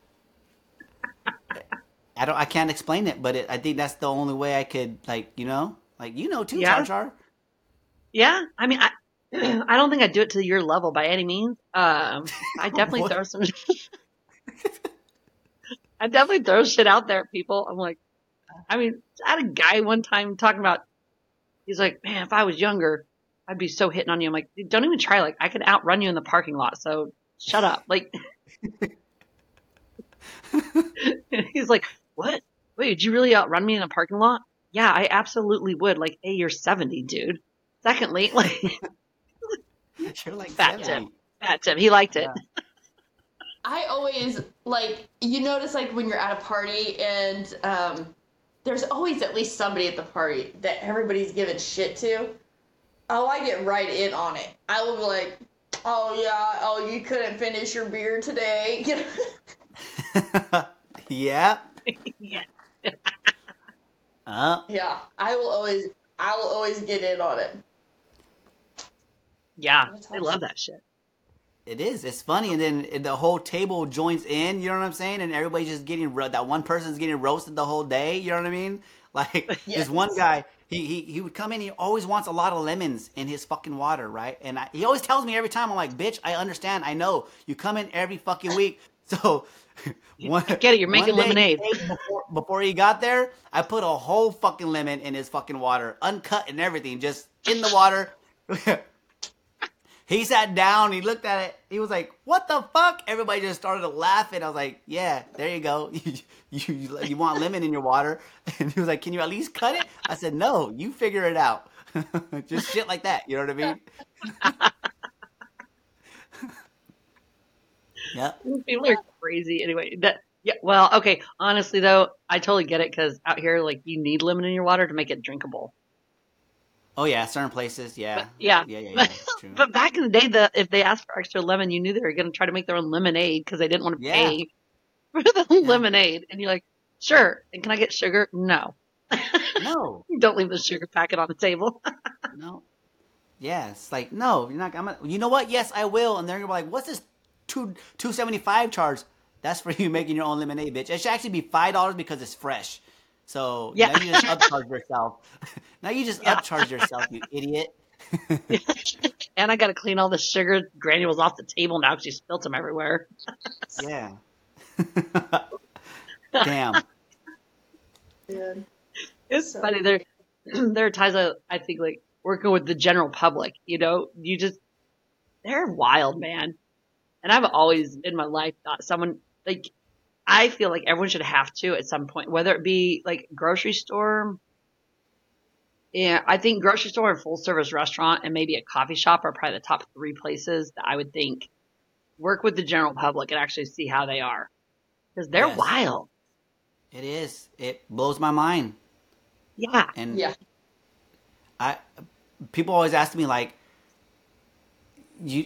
I don't. I can't explain it, but it, I think that's the only way I could, like, you know, like you know too, Yeah. Char Char. Yeah, I mean, I I don't think I do it to your level by any means. Um, I definitely What? throw some. I definitely throw shit out there, at people. I'm like, I mean, I had a guy one time talking about, he's like, man, if I was younger, I'd be so hitting on you. I'm like, don't even try. Like, I could outrun you in the parking lot. So shut up. Like, he's like, what? Wait, did you really outrun me in a parking lot? Yeah, I absolutely would. Like, hey, you're seventy, dude. Secondly, like, you're like fat Tim. Fat Tim. He liked it. Yeah. I always, like, you notice, like, when you're at a party and um, there's always at least somebody at the party that everybody's giving shit to. Oh, I get right in on it. I will be like, oh, yeah, oh, you couldn't finish your beer today. Yeah. Yeah. Uh. Yeah, I will always, I will always get in on it. Yeah, I love that shit. It is. It's funny, and then the whole table joins in. You know what I'm saying? And everybody's just getting ro- that one person's getting roasted the whole day. You know what I mean? Like yes. This one guy, he, he he would come in. He always wants a lot of lemons in his fucking water, right? And I, he always tells me every time. I'm like, bitch, I understand. I know you come in every fucking week, so. One, I get it. You're making lemonade. Before, before he got there, I put a whole fucking lemon in his fucking water, uncut and everything, just in the water. He sat down. He looked at it. He was like, "What the fuck?" Everybody just started laughing. I was like, "Yeah, there you go. you, you you want lemon in your water?" And he was like, "Can you at least cut it?" I said, "No, you figure it out." Just shit like that. You know what I mean? Yeah. People are crazy. Anyway, that yeah. Well, okay. Honestly, though, I totally get it because out here, like, you need lemon in your water to make it drinkable. Oh yeah, certain places, yeah, but, yeah, yeah, yeah. yeah but, true. But back in the day, the if they asked for extra lemon, you knew they were going to try to make their own lemonade because they didn't want to yeah. pay for the yeah. lemonade. And you're like, sure. And can I get sugar? No. No. Don't leave the sugar packet on the table. No. Yeah, it's like no, you're not. I'm. Gonna, you know what? Yes, I will. And they're gonna be like, "What's this two two seventy five charge?" That's for you making your own lemonade, bitch. It should actually be five dollars because it's fresh. So yeah. Now you just upcharge yourself. Now you just yeah. upcharge yourself, you idiot. And I got to clean all the sugar granules off the table now because you spilt them everywhere. Yeah. Damn. Yeah. It's so funny. There, there are times I, I think like working with the general public. You know, you just they're wild, man. And I've always in my life thought someone like. I feel like everyone should have to at some point, whether it be like grocery store. Yeah, I think grocery store and full service restaurant and maybe a coffee shop are probably the top three places that I would think work with the general public and actually see how they are. Because they're yes. wild. It is. It blows my mind. Yeah. And yeah. I people always ask me like you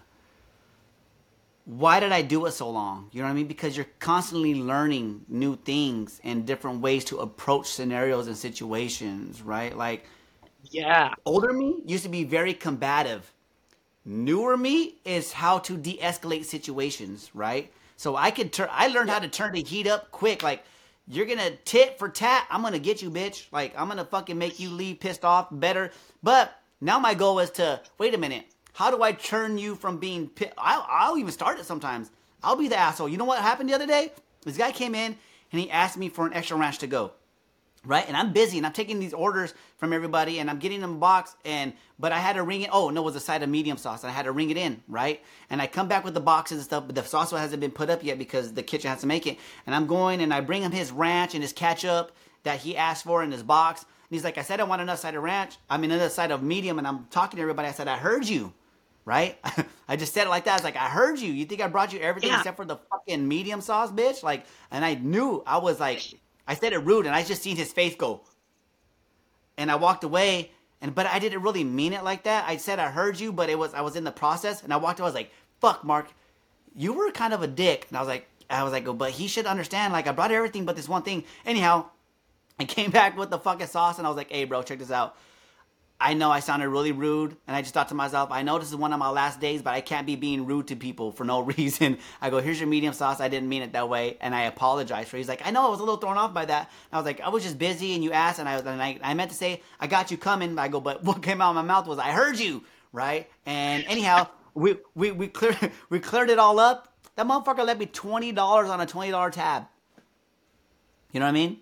why did I do it so long? You know what I mean? Because you're constantly learning new things and different ways to approach scenarios and situations, right? Like, yeah. Older me used to be very combative. Newer me is how to de-escalate situations, right? So I could turn. I learned how to turn the heat up quick. Like, you're gonna tit for tat. I'm gonna get you, bitch. Like, I'm gonna fucking make you leave pissed off better. But now my goal is to wait a minute. How do I turn you from being pissed? I'll, I'll even start it sometimes. I'll be the asshole. You know what happened the other day? This guy came in and he asked me for an extra ranch to go, right? And I'm busy and I'm taking these orders from everybody and I'm getting them a box. And but I had to ring it. Oh no, it was a side of medium sauce. And I had to ring it in, right? And I come back with the boxes and stuff, but the sauce hasn't been put up yet because the kitchen has to make it. And I'm going and I bring him his ranch and his ketchup that he asked for in his box. And he's like, I said I want another side of ranch. I mean another side of medium. And I'm talking to everybody. I said, I heard you. Right? I just said it like that. I was like, I heard you. You think I brought you everything yeah. except for the fucking medium sauce, bitch? Like, and I knew I was like, I said it rude and I just seen his face go. And I walked away and, but I didn't really mean it like that. I said, I heard you, but it was, I was in the process and I walked away. I was like, fuck, Mark, you were kind of a dick. And I was like, I was like, oh, but he should understand. Like, I brought everything but this one thing. Anyhow, I came back with the fucking sauce and I was like, hey, bro, check this out. I know I sounded really rude, and I just thought to myself, I know this is one of my last days, but I can't be being rude to people for no reason. I go, here's your medium sauce. I didn't mean it that way, and I apologize for it. He's like, I know I was a little thrown off by that. And I was like, I was just busy, and you asked, and I was, and I, I meant to say, I got you coming. I go, but what came out of my mouth was, I heard you, right? And anyhow, we we we cleared we cleared it all up. That motherfucker left me twenty dollars on a twenty dollar tab. You know what I mean?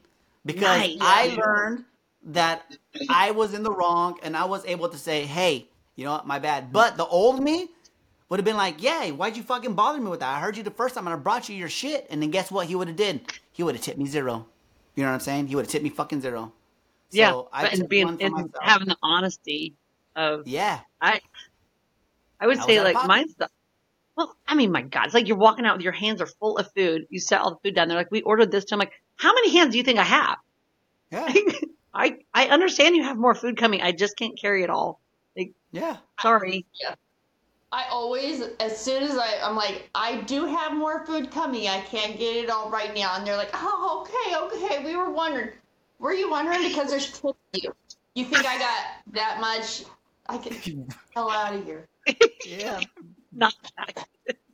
because Nice. I learned that I was in the wrong, and I was able to say, "Hey, you know what? My bad." But the old me would have been like, "Yeah, why'd you fucking bother me with that? I heard you the first time, and I brought you your shit." And then guess what? He would have did. He would have tipped me zero. You know what I'm saying? He would have tipped me fucking zero. So Yeah, I but and took being one for and myself. having the honesty of Yeah, I I would I was say out of like pocket. mine's the well, I mean, my God, it's like you're walking out with your hands are full of food. You set all the food down. They're like, we ordered this. I'm like, how many hands do you think I have? Yeah, I I understand you have more food coming. I just can't carry it all. Like, yeah. sorry. Yeah. I always, as soon as I, I'm like, I do have more food coming. I can't get it all right now. And they're like, oh, okay, okay. We were wondering. Were you wondering? Because there's tips you. You think I got that much? I can get the hell out of here. Yeah. Not that.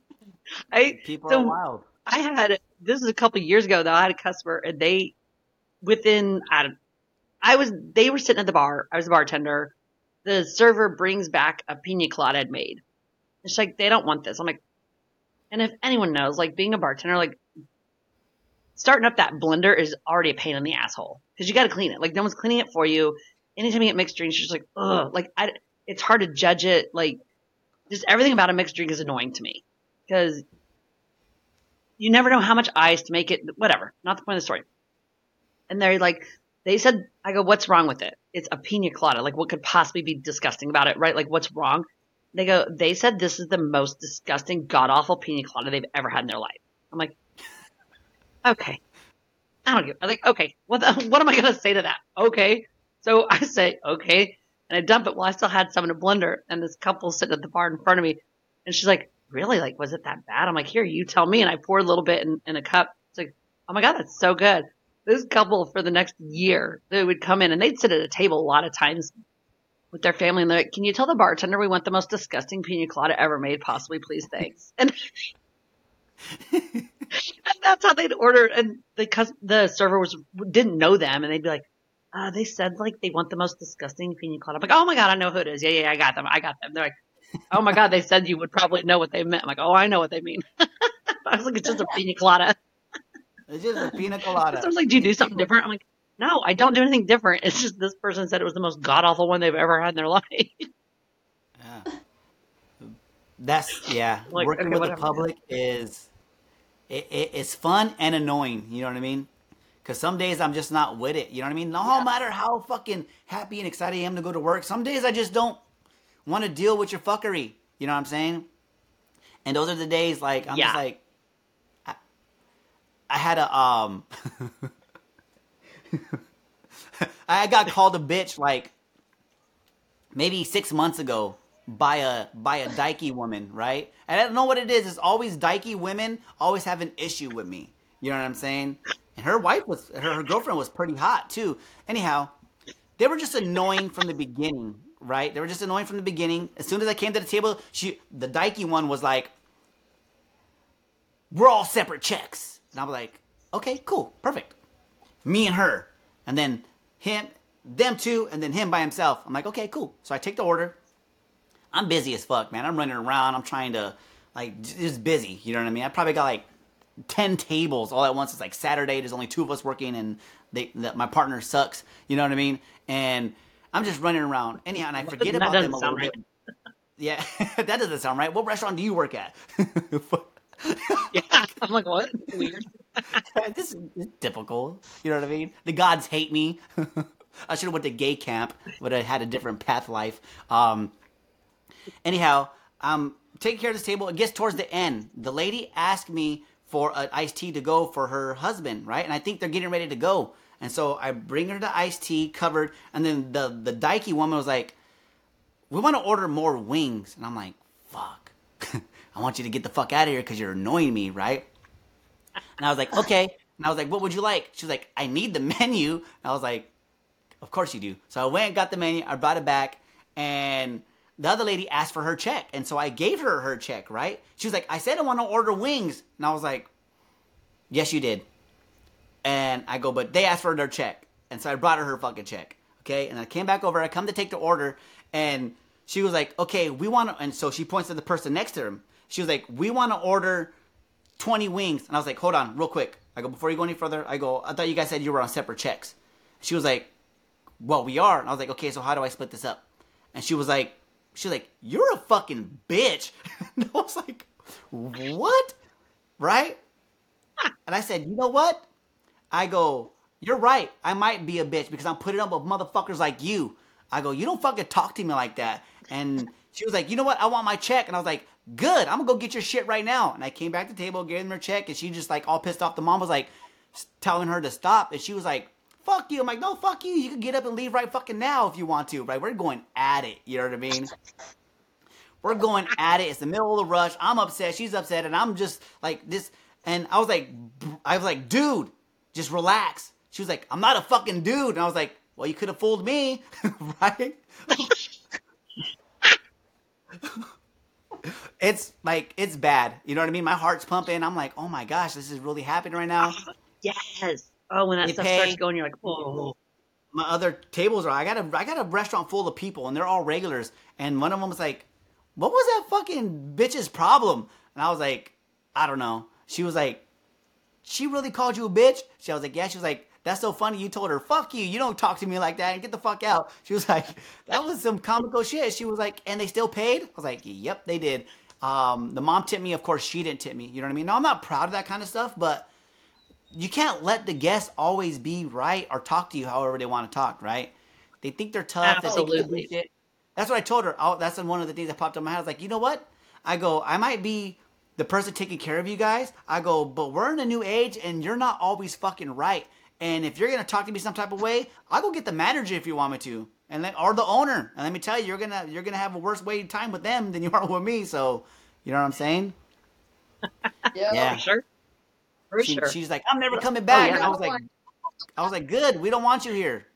I People so are wild. I had this is a couple of years ago though. I had a customer and they within I don't I was they were sitting at the bar. I was a bartender. The server brings back a pina colada I'd made. It's like they don't want this. I'm like, and if anyone knows, like being a bartender, like starting up that blender is already a pain in the asshole because you got to clean it. Like no one's cleaning it for you. Anytime you get mixed drinks, you're just like, ugh. Like I, it's hard to judge it. Like just everything about a mixed drink is annoying to me because you never know how much ice to make it. Whatever. Not the point of the story. And they're like, they said, I go, what's wrong with it? It's a pina colada. Like what could possibly be disgusting about it, right? Like what's wrong? They go, they said this is the most disgusting, god-awful pina colada they've ever had in their life. I'm like, okay. I don't give, I'm like, okay, what the, what am I going to say to that? Okay. So I say, okay. And I dump it. Well, I still had some in a blender and this couple sitting at the bar in front of me. And she's like, really? Like, was it that bad? I'm like, here, you tell me. And I poured a little bit in, in a cup. It's like, oh my God, that's so good. This couple for the next year, they would come in and they'd sit at a table a lot of times with their family and they're like, can you tell the bartender we want the most disgusting pina colada ever made? Possibly, please, thanks. And, and that's how they'd order. And the the server was didn't know them and they'd be like, uh, they said like they want the most disgusting pina colada. I'm like, oh my God, I know who it is. Yeah, yeah, I got them. I got them. They're like, oh my God, they said you would probably know what they meant. I'm like, oh, I know what they mean. I was like, it's just a pina colada. It's just a pina colada. I was like, do you do something different? I'm like, no, I don't do anything different. It's just this person said it was the most god-awful one they've ever had in their life. Yeah. That's, yeah. Like, Working okay, with whatever. the public is, it, it, it's fun and annoying. You know what I mean? Because some days I'm just not with it. You know what I mean? No Yeah. matter how fucking happy and excited I am to go to work, some days I just don't want to deal with your fuckery. You know what I'm saying? And those are the days like, I'm Yeah. just like, I, I had a, um... I got called a bitch like maybe six months ago by a by a dykey woman, right? And I don't know what it is. It's always dykey women always have an issue with me. You know what I'm saying? And her wife was her, her girlfriend was pretty hot too. Anyhow, they were just annoying from the beginning, right? They were just annoying from the beginning. As soon as I came to the table, she the dykey one was like, "We're all separate checks," and I'm like, "Okay, cool, perfect." Me and her, and then him, them two, and then him by himself. I'm like, okay, cool. So I take the order. I'm busy as fuck, man. I'm running around. I'm trying to, like, just busy. You know what I mean? I probably got like ten tables all at once. It's like Saturday. There's only two of us working, and they, the, my partner sucks. You know what I mean? And I'm just running around. Anyhow, and I forget That about doesn't them a sound little right. bit. Yeah, that doesn't sound right. What restaurant do you work at? Yeah, I'm like, what? Weird. This is typical. You know what I mean? The gods hate me. I should have went to gay camp, but I had a different path life. Um, anyhow, I'm taking care of this table. It gets towards the end. The lady asked me for an iced tea to go for her husband, right? And I think they're getting ready to go. And so I bring her the iced tea covered. And then the, the dykey woman was like, we want to order more wings. And I'm like, fuck. I want you to get the fuck out of here because you're annoying me, right? And I was like, okay. And I was like, what would you like? She was like, I need the menu. And I was like, of course you do. So I went and got the menu. I brought it back. And the other lady asked for her check. And so I gave her her check, right? She was like, I said I want to order wings. And I was like, yes, you did. And I go, but they asked for their check. And so I brought her her fucking check. Okay? And I came back over. I come to take the order. And she was like, okay, we want to. And so she points to the person next to him. She was like, we want to order twenty wings. And I was like, hold on, real quick. I go, before you go any further, I go, I thought you guys said you were on separate checks. She was like, well, we are. And I was like, okay, so how do I split this up? And she was like, she was like, you're a fucking bitch. And I was like, what? Right? And I said, you know what? I go, you're right. I might be a bitch because I'm putting up with motherfuckers like you. I go, you don't fucking talk to me like that. And she was like, you know what? I want my check. And I was like, good. I'm going to go get your shit right now. And I came back to the table, gave them her check. And she just like all pissed off. The mom was like telling her to stop. And she was like, fuck you. I'm like, no, fuck you. You can get up and leave right fucking now if you want to. Right? We're going at it. You know what I mean? We're going at it. It's the middle of the rush. I'm upset. She's upset. And I'm just like this. And I was like, I was like, dude, just relax. She was like, I'm not a fucking dude. And I was like, well, you could have fooled me. Right? It's like, it's bad. You know what I mean? My heart's pumping. I'm like, oh my gosh, this is really happening right now. Yes. Oh, when that They stuff pay- starts going, you're like, oh. My other tables are, I got a, I got a restaurant full of people and they're all regulars. And one of them was like, what was that fucking bitch's problem? And I was like, I don't know. She was like, she really called you a bitch? She I was like, yeah. She was like, that's so funny. You told her, fuck you. You don't talk to me like that and get the fuck out. She was like, that was some comical shit. She was like, and they still paid? I was like, yep, they did. Um, the mom tipped me. Of course, she didn't tip me. You know what I mean? Now, I'm not proud of that kind of stuff, but you can't let the guests always be right or talk to you however they want to talk, right? They think they're tough. Absolutely. They think they do shit. That's what I told her. Oh, that's one of the things that popped up in my head. I was like, you know what? I go, I might be the person taking care of you guys. I go, but we're in a new age and you're not always fucking right. And if you're going to talk to me some type of way, I'll go get the manager if you want me to. And let, or the owner. And let me tell you, you're going to you're gonna have a worse waiting time with them than you are with me. So, you know what I'm saying? Yeah. Yeah. For sure. For She, sure. she's like, I'm never coming back. yeah. And I was like, I was like, good. We don't want you here.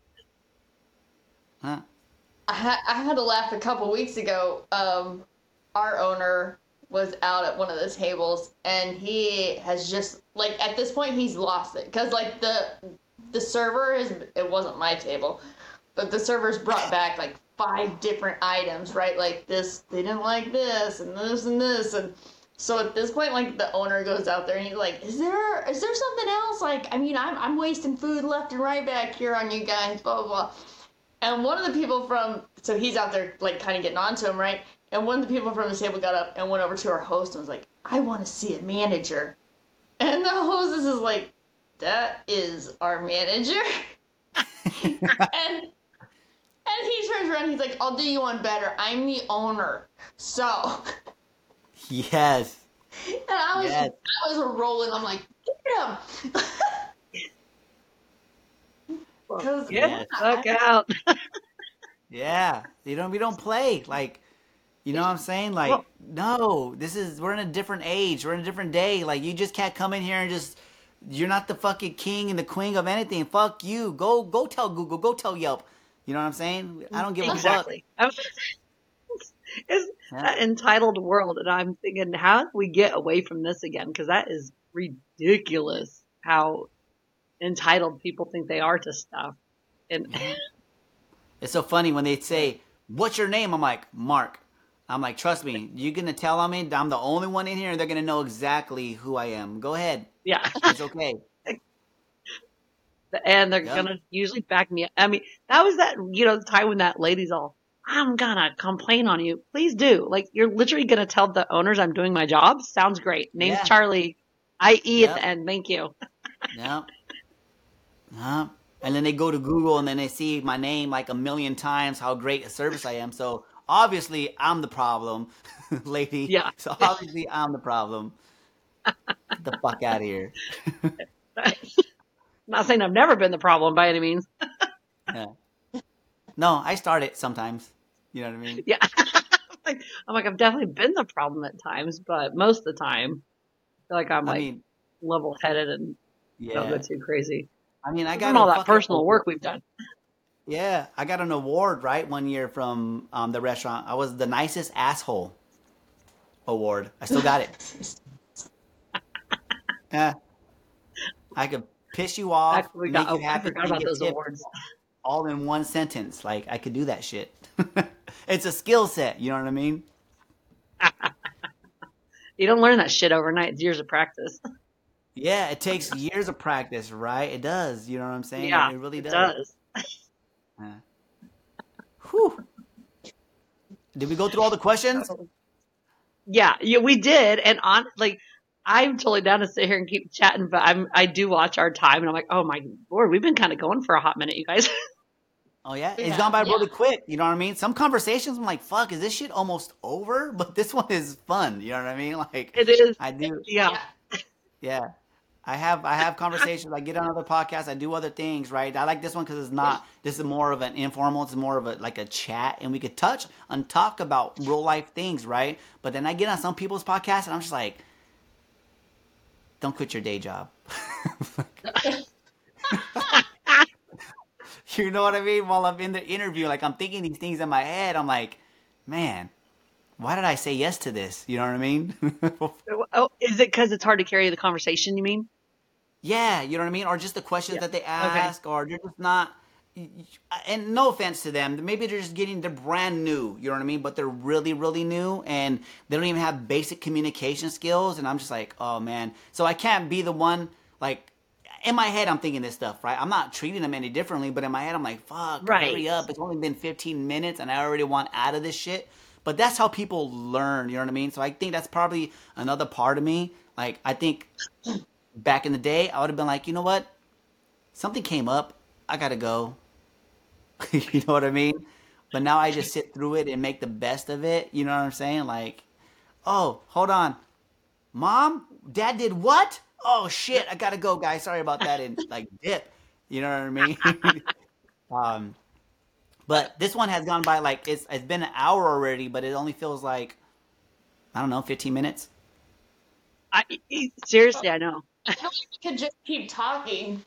Huh? I, ha- I had to laugh a couple weeks ago. Um, our owner was out at one of the tables, and he has just like at this point he's lost it because like the the server is it wasn't my table, but the servers brought back like five different items, right? Like this, they didn't like this, and this and this, and so at this point, like the owner goes out there and he's like, "Is there is there something else? Like, I mean, I'm I'm wasting food left and right back here on you guys, blah blah blah." And one of the people from, so he's out there, like, kind of getting on to him, right? And one of the people from the table got up and went over to our host and was like, I want to see a manager. And the hostess is like, that is our manager? and and he turns around and he's like, I'll do you one better. I'm the owner. So. Yes. And I was, Yes. I was rolling. I'm like, get him. Because Yeah, fuck out. Yeah. You know, we don't play. Like, you know what I'm saying? Like, Well- no, this is, we're in a different age. We're in a different day. Like, you just can't come in here and just, you're not the fucking king and the queen of anything. Fuck you. Go, go tell Google. Go tell Yelp. You know what I'm saying? I don't give Exactly. I was- It's Yeah. that entitled world, and I'm thinking, how do we get away from this again? Because that is ridiculous. How entitled people think they are to stuff, and a fuck. It's so funny when they say, what's your name? I'm like, Mark. I'm like, trust me. You're going to tell on me? I'm the only one in here, and they're going to know exactly who I am. Go ahead. yeah, It's okay. and they're Yep. gonna usually back me up. I mean, that was that you know the time when that lady's all, I'm gonna complain on you. Please do. Like, you're literally gonna tell the owners I'm doing my job. Sounds great. Name's Yeah. Charlie. I E Yep. at the end. Thank you. Yeah. Yeah. And then they go to Google and then they see my name like a million times, how great a service I am. So obviously I'm the problem, lady. Yeah. So obviously I'm the problem. Get the fuck out of here. I'm not saying I've never been the problem by any means. Yeah. No, I start it sometimes. You know what I mean? Yeah. like, I'm like, I've definitely been the problem at times, but most of the time, I feel like I'm I like mean, level headed and don't yeah. go too crazy. I mean, I got From all a that fucking personal award. work we've done. Yeah, I got an award, right, one year from um, the restaurant. I was the nicest asshole award. I still got it. Yeah. I could piss you off, Actually, we make got, you oh, I happy, forgot and about get those tipped awards. all in one sentence. Like, I could do that shit. It's a skill set, you know what I mean? You don't learn that shit overnight. It's years of practice. Yeah, it takes years of practice, right? It does. You know what I'm saying? Yeah, it really it does. does. Yeah. Whew. Did we go through all the questions? Yeah, yeah, we did. And on like, I'm totally down to sit here and keep chatting, but I'm I do watch our time, and I'm like, oh my lord, we've been kind of going for a hot minute, you guys. Oh yeah, it's Yeah, gone by yeah. really quick. You know what I mean? Some conversations, I'm like, fuck, is this shit almost over? But this one is fun. You know what I mean? Like, It is. I do. Yeah. Yeah. Yeah. I have I have conversations. I get on other podcasts. I do other things, right? I like this one because it's not. This is more of an informal. It's more of a like a chat, and we could touch and talk about real life things, right? But then I get on some people's podcasts, and I'm just like, don't quit your day job. You know what I mean? While I'm in the interview, like I'm thinking these things in my head. I'm like, man, why did I say yes to this? You know what I mean? Oh, is it because it's hard to carry the conversation? You mean? Yeah, you know what I mean? Or just the questions Yeah. that they ask, or they're just not. And no offense to them, maybe they're just getting, they're brand new, you know what I mean? But they're really, really new, and they don't even have basic communication skills. And I'm just like, oh man. So I can't be the one, like, in my head, I'm thinking this stuff, right? I'm not treating them any differently, but in my head, I'm like, fuck, Right. hurry up. It's only been fifteen minutes, and I already want out of this shit. But that's how people learn, you know what I mean? So I think that's probably another part of me. Like, I think back in the day, I would have been like, you know what? Something came up. I got to go. You know what I mean? But now I just sit through it and make the best of it. You know what I'm saying? Like, oh, hold on. Mom? Dad did what? Oh, shit. I got to go, guys. Sorry about that. And, like, dip. You know what I mean? um, but this one has gone by, like, it's it's been an hour already, but it only feels like, I don't know, fifteen minutes. I, seriously, I know. I feel like we could just keep talking.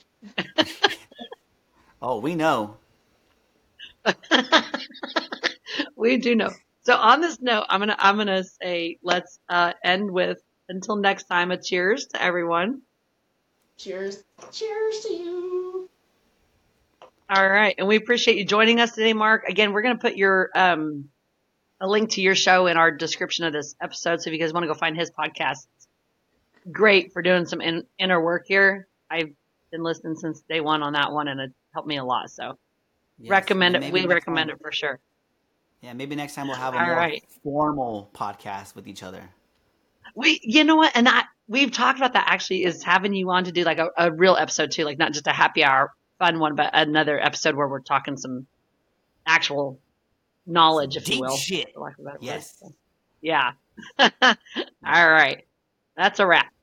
Oh, we know. We do know. So on this note, I'm gonna I'm gonna say let's uh, end with until next time. A cheers to everyone. Cheers. Cheers to you. All right, and we appreciate you joining us today, Mark. Again, we're gonna put your um a link to your show in our description of this episode. So if you guys want to go find his podcast, great for doing some in, inner work here. I've been listening since day one on that one, and it helped me a lot. So Yes. recommend And it. maybe We next recommend time- it for sure. Yeah, maybe next time we'll have a All more right. formal podcast with each other. We, you know what? And I, we've talked about that actually, is having you on to do like a, a real episode too, like not just a happy hour fun one, but another episode where we're talking some actual knowledge, if Deep you will. shit. for lack of a better word. Yes. Yeah. All right. That's a wrap.